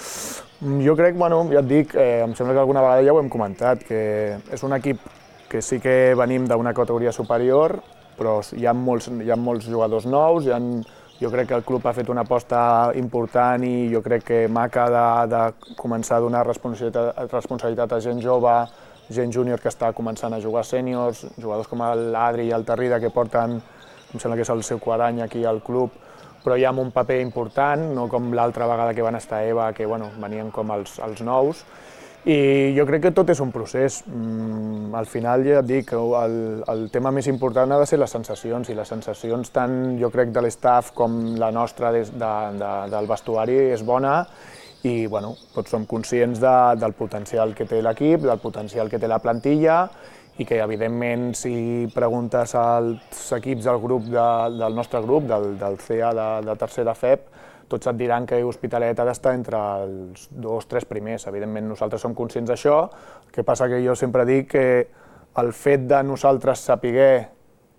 Jo crec, ja et dic, em sembla que alguna vegada ja ho hem comentat, que és un equip que sí que venim d'una categoria superior, però hi ha molts jugadors nous, jo crec que el club ha fet una aposta important i jo crec que maca de començar a donar responsabilitat a gent jove, gent júnior que està començant a jugar sèniors, jugadors com l'Adri i el Terrida que porten, em sembla que és el seu quart any aquí al club, però ja amb un paper important, no com l'altra vegada que van estar a EVA, que venien com els nous. I jo crec que tot és un procés. Al final, ja et dic, el tema més important ha de ser les sensacions, i les sensacions tant, jo crec, de l'estaf com la nostra del vestuari és bona, i tots som conscients del potencial que té l'equip, del potencial que té la plantilla, i que, evidentment, si preguntes als equips del nostre grup, del CA de tercera FEP, tots et diran que Hospitalet ha d'estar entre els 2 o 3 primers. Evidentment, nosaltres som conscients d'això. El que passa que jo sempre dic que el fet de nosaltres saber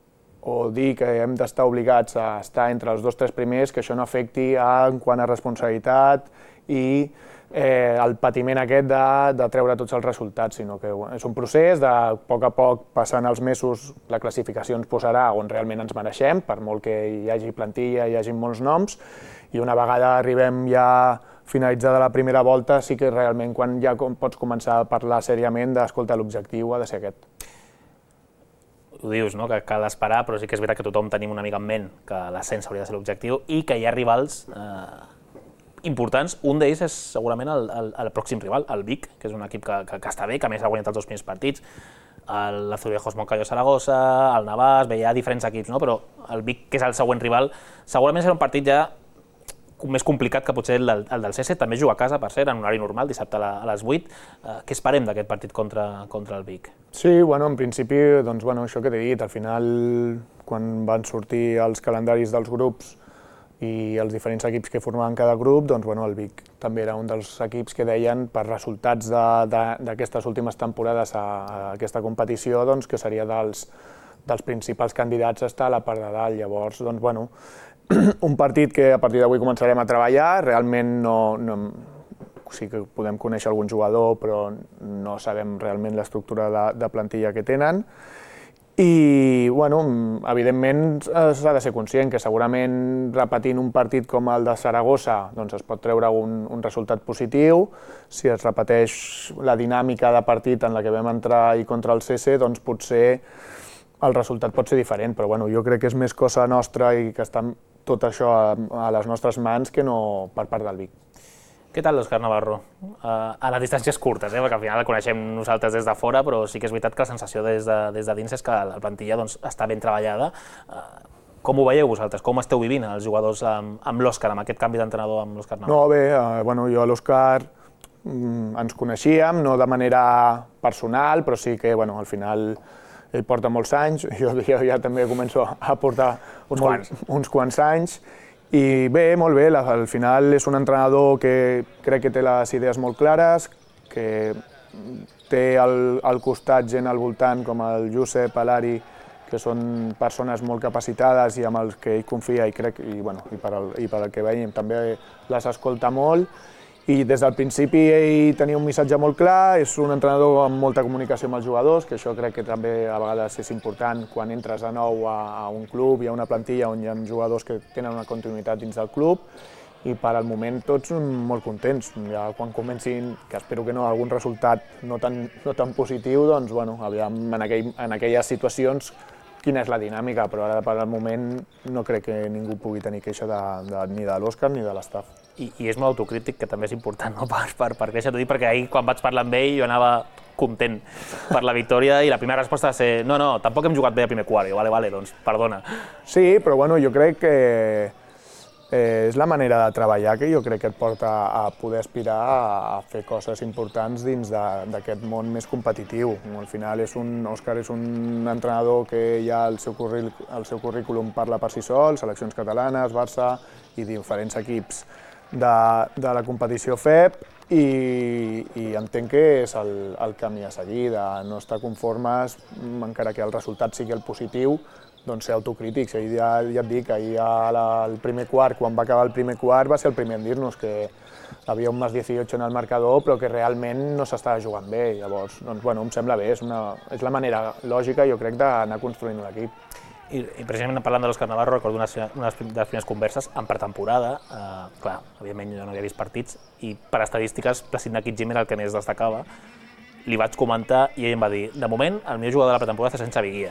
o dir que hem d'estar obligats a estar entre els 2 o 3 primers, que això no afecti en quant a responsabilitat i el patiment aquest de treure tots els resultats, sinó que és un procés de a poc passant els mesos, la classificació ens posarà on realment ens mereixem, per molt que hi hagi plantilla, hi hagi molts noms, i una vegada arribem ja finalitzada la primera volta, sí que realment quan ja pots començar a parlar seriament d'escolta, l'objectiu ha de ser aquest. Ho dius, que cal esperar, però sí que és veritat que tothom tenim una mica en ment que l'ascens hauria de ser l'objectiu i que hi ha rivals importants. Un d'ells és segurament el pròxim rival, el Vic, que és un equip que està bé, que a més ha guanyat els 2 primers partits, l'Azulejos Moncayo Saragossa, el Navàs, hi ha diferents equips, però el Vic, que és el següent rival, segurament serà un partit ja més complicat que potser el del CS, també juga a casa, per cert, en horari normal, dissabte a les 8. Què esperem d'aquest partit contra el Vic? Sí, en principi, això que t'he dit, al final, quan van sortir els calendaris dels grups i els diferents equips que formaven cada grup, el Vic també era un dels equips que deien, per resultats d'aquestes últimes temporades a aquesta competició, que seria dels principals candidats a estar a la part de dalt. Llavors, un partit que a partir d'avui començarem a treballar, realment sí que podem conèixer algun jugador, però no sabem realment l'estructura de plantilla que tenen, I, bueno, evidentment s'ha de ser conscient que segurament repetint un partit com el de Saragossa doncs es pot treure un resultat positiu. Si es repeteix la dinàmica de partit en la que vam entrar i contra el CC, doncs potser el resultat pot ser diferent, però bueno, jo crec que és més cosa nostra i que està tot això a les nostres mans que no per part del Vic. Què tal l'Òscar Navarro? A les distàncies curtes, perquè al final el coneixem nosaltres des de fora, però sí que és veritat que la sensació des de dins és que la plantilla està ben treballada. Com ho veieu vosaltres? Com esteu vivint els jugadors amb l'Òscar, amb aquest canvi d'entrenador amb l'Òscar Navarro? No, bé, jo a l'Òscar ens coneixíem, no de manera personal, però sí que al final ell porta molts anys, jo ja també començo a portar uns quants anys. I bé, molt bé, al final és un entrenador que crec que té les idees molt clares, que té al costat gent al voltant com el Josep, l'Ari, que són persones molt capacitades i amb els que ell confia i crec, i per el que veiem també les escolta molt. I des del principi ell tenia un missatge molt clar, és un entrenador amb molta comunicació amb els jugadors, que això crec que també a vegades és important quan entres de nou a un club, hi ha una plantilla on hi ha jugadors que tenen una continuïtat dins del club i per al moment tots molt contents. Ja quan comencin, que espero que no, algun resultat no tan positiu, doncs aviam en aquelles situacions quina és la dinàmica, però ara per al moment no crec que ningú pugui tenir queixa ni de l'Òscar ni de l'estaf. I és molt autocrític, que també és important per créixer. T'ho dic perquè ahir, quan vaig parlar amb ell, jo anava content per la victòria i la primera resposta va ser no, tampoc hem jugat bé a primer quart. Vale, doncs perdona. Sí, però jo crec que és la manera de treballar que jo crec que et porta a poder aspirar a fer coses importants dins d'aquest món més competitiu. Al final Òscar és un entrenador que ja el seu currículum parla per si sol, seleccions catalanes, Barça i diferents equips de la competició FEP i entenc que és el camí a seguir, de no estar conformes, encara que el resultat sigui el positiu, doncs ser autocrítics. Ja et dic, ahir al primer quart, quan va acabar el primer quart, va ser el primer en dir-nos que havia un +18 en el marcador, però que realment no s'estava jugant bé. Llavors, em sembla bé, és la manera lògica, jo crec, d'anar construint un equip. I precisament parlant de l'Òscar Navarro, recordo una de les primeres converses en pretemporada. Clar, evidentment jo no havia vist partits i per estadístiques Placid Nakitjim era el que més destacava. Li vaig comentar i ell em va dir de moment el millor jugador de la pretemporada està sense Xavi Guia.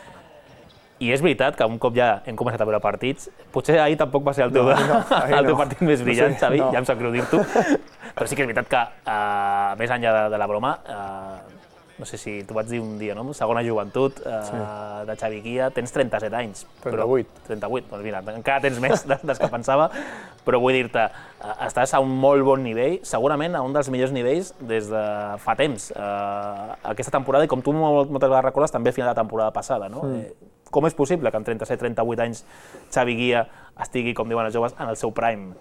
I és veritat que un cop ja hem començat a veure partits, potser ahir tampoc va ser el teu partit més brillant, Xavi, ja em sap greu dir-t'ho, però sí que és veritat que més enllà de la broma, no sé si t'ho vaig dir un dia, no? Segona joventut de Xavi Guia, tens 37 anys. 38. 38, doncs mira, encara tens més des que pensava, però vull dir-te, estàs a un molt bon nivell, segurament a un dels millors nivells des de fa temps, aquesta temporada, i com tu moltes vegades recordes, també a final de temporada passada, no? Com és possible que amb 37-38 anys Xavi Guia estigui, com diuen els joves, en el seu prime?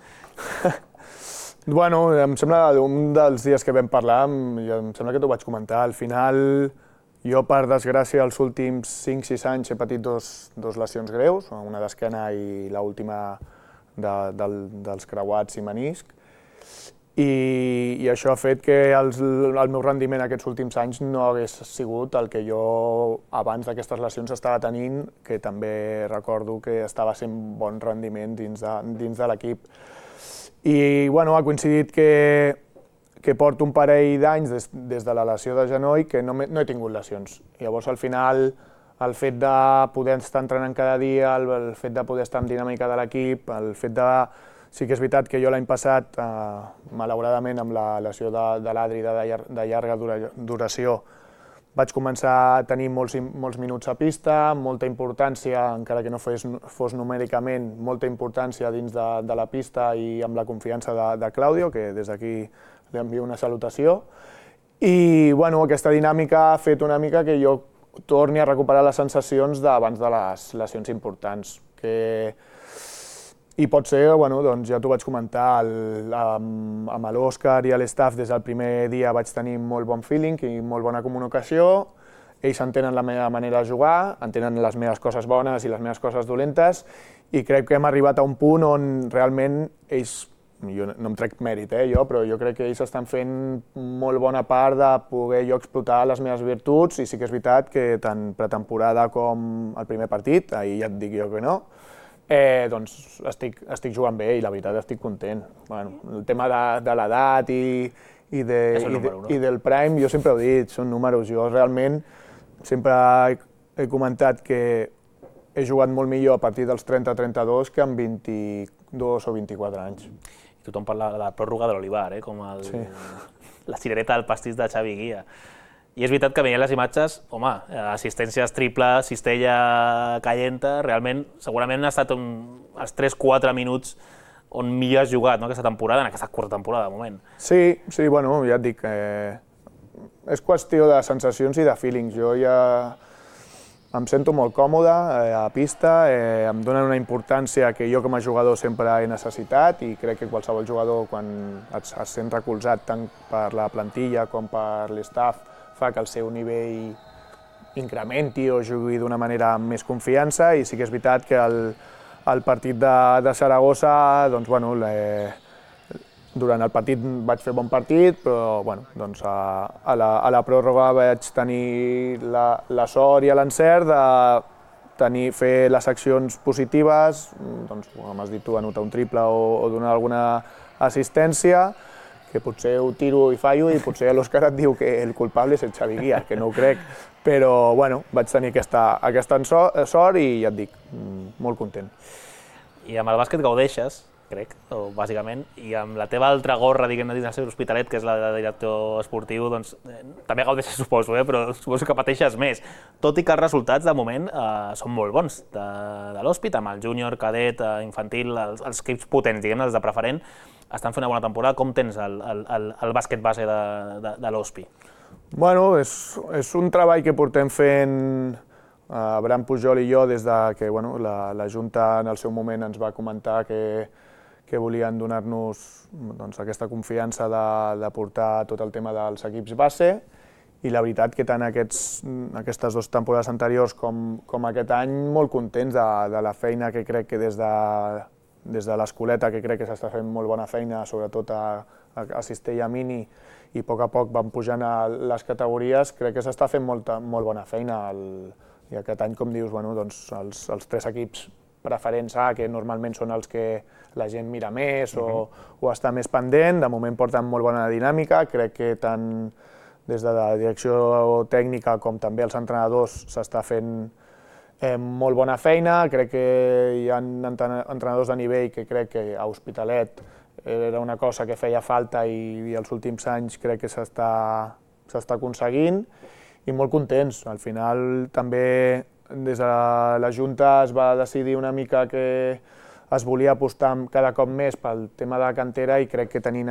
Em sembla, un dels dies que vam parlar, em sembla que t'ho vaig comentar, al final jo, per desgràcia, els últims 5-6 anys he patit dos lesions greus, una d'esquena i l'última dels creuats i menisc, i això ha fet que el meu rendiment aquests últims anys no hagués sigut el que jo abans d'aquestes lesions estava tenint, que també recordo que estava sent bon rendiment dins de l'equip. I ha coincidit que porto un parell d'anys des de la lesió de genoll que no he tingut lesions. Llavors, al final, el fet de poder estar entrenant cada dia, el fet de poder estar en dinàmica de l'equip, el fet de... Sí que és veritat que jo l'any passat, malauradament, amb la lesió de l'Adri de llarga duració, vaig començar a tenir molts minuts a pista, molta importància, encara que no fos numèricament, molta importància dins de la pista i amb la confiança de Claudio, que des d'aquí li envio una salutació. I aquesta dinàmica ha fet una mica que jo torni a recuperar les sensacions d'abans de les lesions importants. I pot ser, ja t'ho vaig comentar, amb l'Òscar i l'estaf des del primer dia vaig tenir molt bon feeling i molt bona comunicació. Ells entenen la meva manera de jugar, entenen les meves coses bones i les meves coses dolentes i crec que hem arribat a un punt on realment ells jo no em trec mèrit, però jo crec que ells estan fent molt bona part de poder jo explotar les meves virtuts, i sí que és veritat que tant pretemporada com el primer partit, ahir ja et dic jo que no, doncs estic jugant bé i la veritat estic content. Bueno, el tema de l'edat i del prime, jo sempre ho he dit, són números. Jo realment sempre he comentat que he jugat molt millor a partir dels 30-32 que amb 22 o 24 anys. I tothom parla de la pròrroga de l'Olivar, com la cirereta del pastís de Xavi Guia. I és veritat que veient les imatges, home, assistències triples, cistella callenta, realment, segurament han estat els 3-4 minuts on millor has jugat aquesta temporada, en aquesta curta temporada, de moment. Sí, bueno, ja et dic, és qüestió de sensacions i de feelings. Jo ja em sento molt còmode a pista, em donen una importància que jo com a jugador sempre he necessitat, i crec que qualsevol jugador, quan es sent recolzat tant per la plantilla com per l'staff, fa que el seu nivell incrementi o jugui d'una manera amb més confiança. I sí que és veritat que el partit de Saragossa, doncs, bueno, durant el partit vaig fer bon partit, però bueno, doncs a la pròrroga vaig tenir la sort i l'encert de fer les accions positives, doncs, com has dit tu, anotar un triple o donar alguna assistència, que potser ho tiro i fallo, i potser l'Òscar et diu que el culpable és el Xavi Guia, que no ho crec, però bueno, vaig tenir aquesta sort i ja et dic, molt content. I amb el bàsquet gaudeixes, crec, bàsicament, i amb la teva altra gorra, diguem-ne, dins del Hospitalet, que és la de director esportiu, doncs també gaudeixes, suposo, però suposo que pateixes més. Tot i que els resultats, de moment, són molt bons de l'Hospit, amb el júnior, cadet, infantil, els equips potents, diguem-ne, els de preferent, estan fent una bona temporada. Com tens el bàsquet base de l'Hospi? Bueno, és un treball que portem fent Abraham Pujol i jo des que la Junta en el seu moment ens va comentar que volien donar-nos aquesta confiança de portar tot el tema dels equips base, i la veritat que tant aquestes dues temporades anteriors com aquest any molt contents de la feina que crec que des de l'escoleta, que crec que s'està fent molt bona feina, sobretot a Cistella Mini, i a poc van pujant a les categories. Crec que s'està fent molt bona feina, i aquest any, com dius, els 3 equips preferents A, que normalment són els que la gent mira més o està més pendent, de moment porten molt bona dinàmica. Crec que tant des de la direcció tècnica com també els entrenadors s'està fent molt bona feina. Crec que hi ha entrenadors de nivell que crec que a Hospitalet era una cosa que feia falta, i els últims anys crec que s'està aconseguint, i molt contents. Al final també des de la Junta es va decidir una mica que es volia apostar cada cop més pel tema de la cantera, i crec que tenint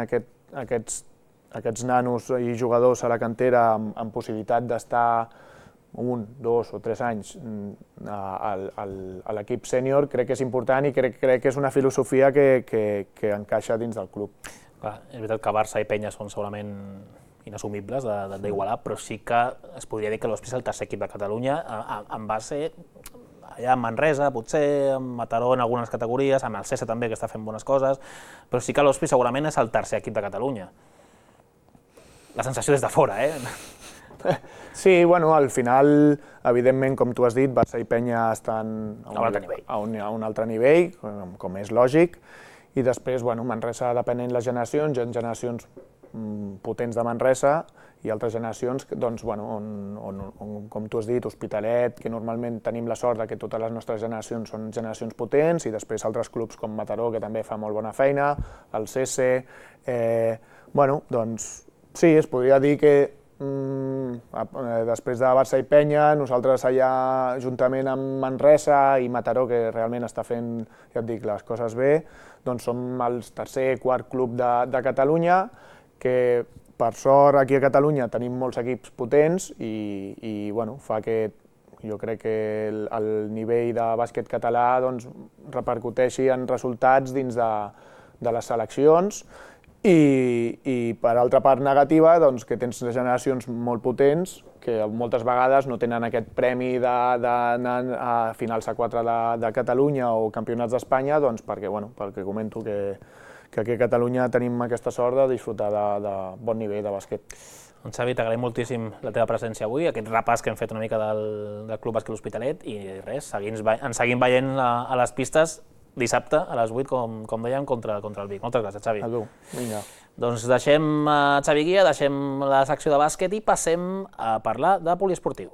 aquests nanos i jugadors a la cantera amb possibilitat d'estar 1, 2 o 3 anys a l'equip sènior, crec que és important, i crec que és una filosofia que encaixa dins del club. És veritat que Barça i Penya són segurament inassumibles d'igualar, però sí que es podria dir que l'Hospi és el tercer equip de Catalunya en base allà a Manresa, potser, a Mataró en algunes categories, amb el Cessa també, que està fent bones coses, però sí que l'Hospi segurament és el tercer equip de Catalunya. La sensació des de fora, Sí, bueno, al final, evidentment, com tu has dit, Barça i Penya estan a un altre nivell, com és lògic, i després, Manresa, depenent les generacions, hi ha generacions potents de Manresa i altres generacions on, com tu has dit, Hospitalet, que normalment tenim la sort que totes les nostres generacions són generacions potents, i després altres clubs com Mataró, que també fa molt bona feina, el CC. Doncs sí, es podria dir que després de Barça i Penya, nosaltres allà, juntament amb Manresa i Mataró, que realment està fent, ja et dic, les coses bé, doncs som el tercer, quart club de Catalunya, que per sort aquí a Catalunya tenim molts equips potents, i fa que jo crec que el nivell de bàsquet català repercuteixi en resultats dins de les seleccions, i per altra part negativa, que tens generacions molt potents que moltes vegades no tenen aquest premi d'anar a finals a 4 de Catalunya o campionats d'Espanya, perquè comento que que aquí a Catalunya tenim aquesta sort de disfrutar de bon nivell de bàsquet. Doncs Xavi, t'agraïm moltíssim la teva presència avui, aquest repàs que hem fet una mica del Club Bàsquet L'Hospitalet, i res, ens seguim veient a les pistes dissabte a les 8, com dèiem, contra el Vic. Moltes gràcies, Xavi. A tu, vinga. Doncs deixem Xavi Guia, deixem la secció de bàsquet i passem a parlar de poliesportiu.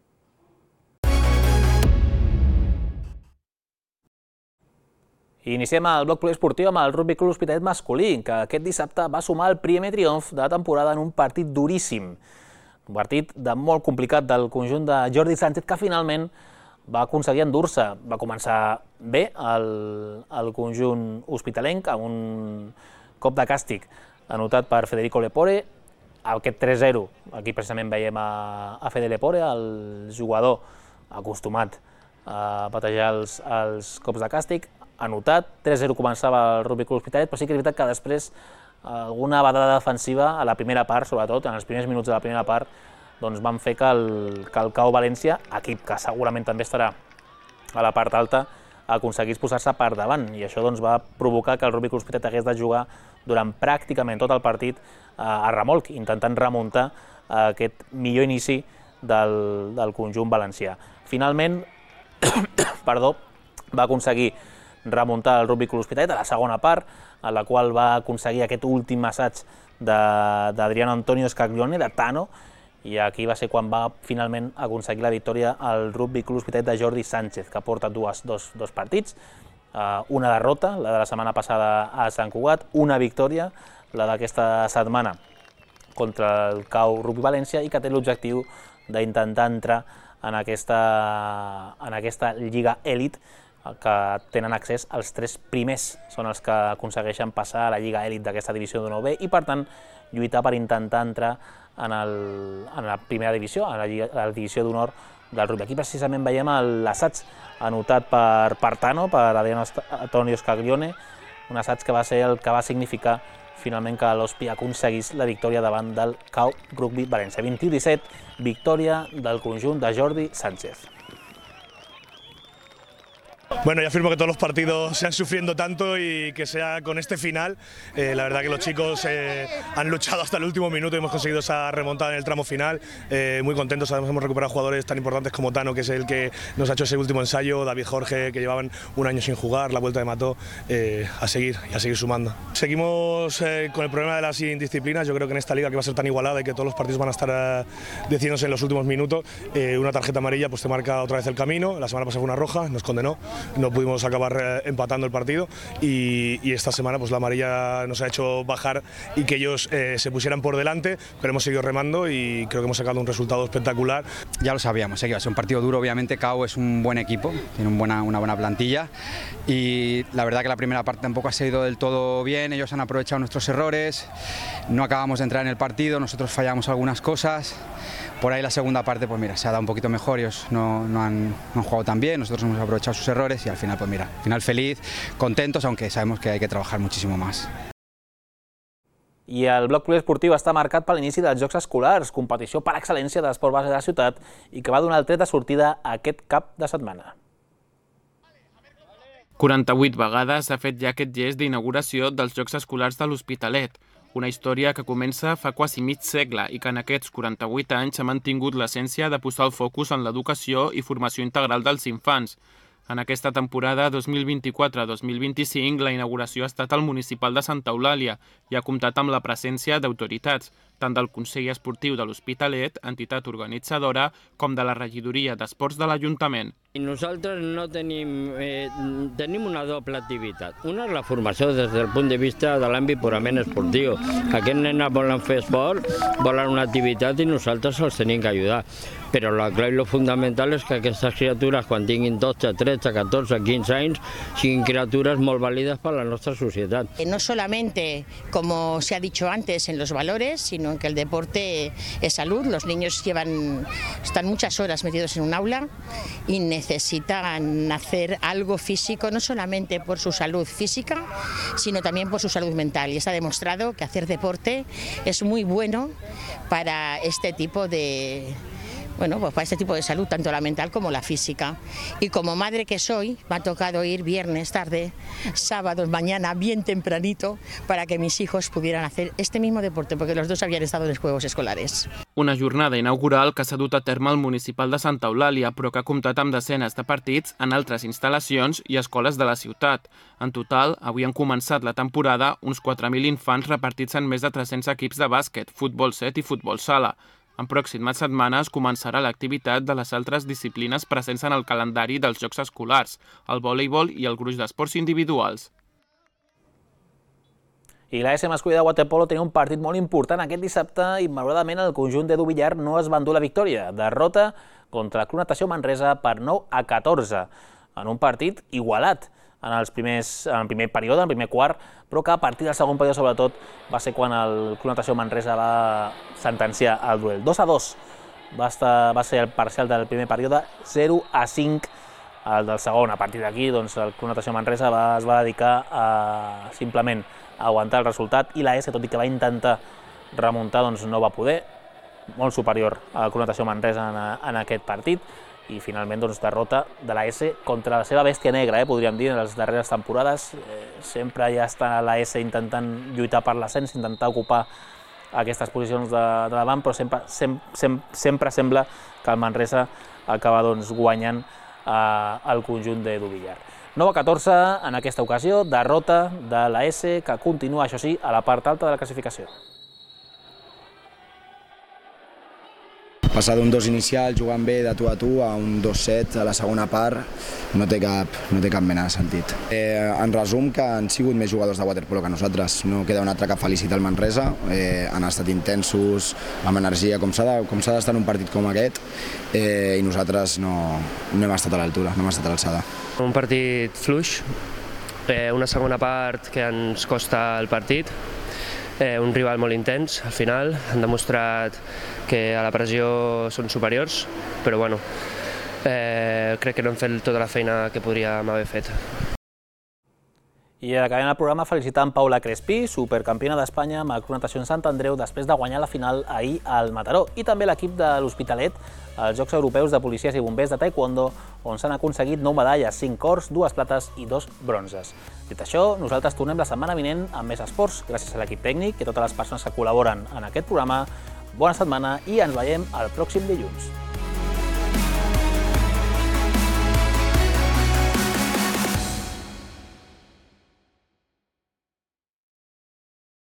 Iniciem el bloc poliesportiu amb el Rugby Club L'Hospitalet masculí, que aquest dissabte va sumar el primer triomf de temporada en un partit duríssim. Un partit molt complicat del conjunt de Jordi Sánchez, que finalment va aconseguir endur-se. Va començar bé el conjunt hospitalenc, amb un cop de càstig anotat per Federico Lepore. Aquest 3-0, aquí precisament veiem a Fede Lepore, el jugador acostumat a batejar els cops de càstig, anotat. 3-0 començava el Rugby Club L'Hospitalet, però sí que és veritat que després alguna badada defensiva a la primera part, sobretot en els primers minuts de la primera part, doncs van fer que el CAU València, equip que segurament també estarà a la part alta, aconseguís posar-se per davant, i això doncs va provocar que el Rugby Club L'Hospitalet hagués de jugar durant pràcticament tot el partit a remolc, intentant remuntar aquest millor inici del conjunt valencià. Finalment, va aconseguir remuntar el Rugby Club L'Hospitalet a la segona part, en la qual va aconseguir aquest últim assaig d'Adriano Antonio Scaglione, de Tano, i aquí va ser quan va finalment aconseguir la victòria al Rugby Club L'Hospitalet de Jordi Sánchez, que porta dos partits, una derrota, la de la setmana passada a Sant Cugat, una victòria, la d'aquesta setmana contra el CAU Rugby València, i que té l'objectiu d'intentar entrar en aquesta Lliga Elit, que tenen accés als 3 primers, són els que aconsegueixen passar a la Lliga Elit d'aquesta divisió d'honor B i, per tant, lluitar per intentar entrar en la primera divisió, a la divisió d'honor del rugby. Aquí precisament veiem l'assaig anotat per Tano, per Adriano Antonio Scaglione, un assaig que va ser el que va significar finalment que l'Hospi aconseguís la victòria davant del CAU Rugby València. 21-17, victòria del conjunt de Jordi Sánchez. Bueno, ya afirmo que todos los partidos sean sufriendo tanto y que sea con este final. La verdad que los chicos han luchado hasta el último minuto y hemos conseguido esa remontada en el tramo final. Muy contentos, además hemos recuperado jugadores tan importantes como Tano, que es el que nos ha hecho ese último ensayo, David Jorge, que llevaban un año sin jugar, la vuelta de Mató, a seguir sumando. Seguimos con el problema de las indisciplinas. Yo creo que en esta liga, que va a ser tan igualada y que todos los partidos van a estar decidiéndose en los últimos minutos, una tarjeta amarilla pues te marca otra vez el camino. La semana pasada fue una roja, nos condenó. No pudimos acabar empatando el partido y esta semana pues la amarilla nos ha hecho bajar y que ellos se pusieran por delante, pero hemos seguido remando y creo que hemos sacado un resultado espectacular. Ya lo sabíamos, que iba a ser un partido duro. Obviamente CAU es un buen equipo, tiene una buena plantilla y la verdad que la primera parte tampoco ha sido del todo bien. Ellos han aprovechado nuestros errores, no acabamos de entrar en el partido, nosotros fallamos algunas cosas. Por ahí la segunda parte, pues mira, se ha dado un poquito mejor, ellos no han jugado tan bien, nosotros hemos aprovechado sus errores y al final, pues mira, final feliz, contentos, aunque sabemos que hay que trabajar muchísimo más. I el bloc poliesportiu està marcat per l'inici dels Jocs Escolars, competició per excel·lència de l'esport base de la ciutat i que va donar el tret de sortida aquest cap de setmana. 48 vegades ha fet ja aquest gest d'inauguració dels Jocs Escolars de l'Hospitalet, una història que comença fa quasi mig segle i que en aquests 48 anys ha mantingut l'essència de posar el focus en l'educació i formació integral dels infants. En aquesta temporada 2024-2025 la inauguració ha estat al municipal de Santa Eulàlia i ha comptat amb la presència d'autoritats, tant del Consell Esportiu de l'Hospitalet, entitat organitzadora, com de la Regidoria d'Esports de l'Ajuntament. Nosaltres no tenim una doble activitat. Una és la formació des del punt de vista de l'àmbit purament esportiu. Aquests nenes volen fer esport, volen una activitat i nosaltres els tenim que ajudar. Però la clau i lo fundamental és que aquestes criatures, quan tinguin 12, 13, 14, 15 anys, siguin criatures molt vàlides per a la nostra societat. No solamente, como se ha dicho antes, en los valores, sino en que el deporte es salud. Los niños están muchas horas metidos en un aula y necesitan hacer algo físico, no solamente por su salud física, sino también por su salud mental. Y está demostrado que hacer deporte es muy bueno para este tipo de bueno, pues para este tipo de salud, tanto la mental como la física. Y como madre que soy, me ha tocado ir viernes tarde, sábados mañana, bien tempranito, para que mis hijos pudieran hacer este mismo deporte, porque los dos habían estado en los Juegos Escolares. Una jornada inaugural que s'ha dut a terme al municipal de Santa Eulàlia, però que ha comptat amb desenes de partits en altres instal·lacions i escoles de la ciutat. En total, avui han començat la temporada uns 4.000 infants repartits en més de 300 equips de bàsquet, futbol 7 i futbol sala. En pròximes setmanes començarà l'activitat de les altres disciplines presents en el calendari dels Jocs Escolars, el voleibol i el gruix d'esports individuals. I l'AS masculí de waterpolo tenia un partit molt important aquest dissabte i malauradament el conjunt d'Edu Villar no es va endur la victòria. Derrota contra el Club Natació Manresa per 9-14 en un partit igualat en el primer període, en el primer quart, però que a partir del segon període sobretot va ser quan el Club Natació Manresa va sentenciar el duel. 2-2 va ser el parcial del primer període, 0-5 el del segon. A partir d'aquí el Club Natació Manresa es va dedicar a simplement aguantar el resultat i l'AS, tot i que va intentar remuntar, no va poder. Molt superior al Club Natació Manresa en aquest partit i finalment derrota de l'AS contra la seva bèstia negra, podríem dir, en les darreres temporades. Sempre ja està l'AS intentant lluitar per l'ascens, intentar ocupar aquestes posicions de davant, però sempre sembla que el Manresa acaba guanyant el conjunt d'Edu Villar. 9-14 en aquesta ocasió, derrota de l'AS, que continua, això sí, a la part alta de la classificació. Passar d'un 2 inicial, jugant bé de tu a tu, a un 2-7 a la segona part, no té cap mena de sentit. En resum, que han sigut més jugadors de waterpolo que nosaltres. No queda un altre que felicitar el Manresa. Han estat intensos, amb energia, com s'ha d'estar en un partit com aquest, i nosaltres no hem estat a l'altura, no hem estat a l'alçada. Un partit fluix, una segona part que ens costa el partit, un rival molt intens, al final, han demostrat que a la pressió són superiors, però bueno, crec que no hem fet tota la feina que podríem haver fet. I acabem el programa felicitant Paula Crespí, supercampiona d'Espanya amb el Club Natació Sant Andreu després de guanyar la final ahir al Mataró, i també l'equip de l'Hospitalet als Jocs Europeus de Policies i Bombers de Taekwondo, on s'han aconseguit 9 medalles, 5 ors, 2 plates i 2 bronzes. Dit això, nosaltres tornem la setmana vinent amb més esports, gràcies a l'equip tècnic i a totes les persones que col·laboren en aquest programa. Bona setmana i ens veiem el pròxim dilluns.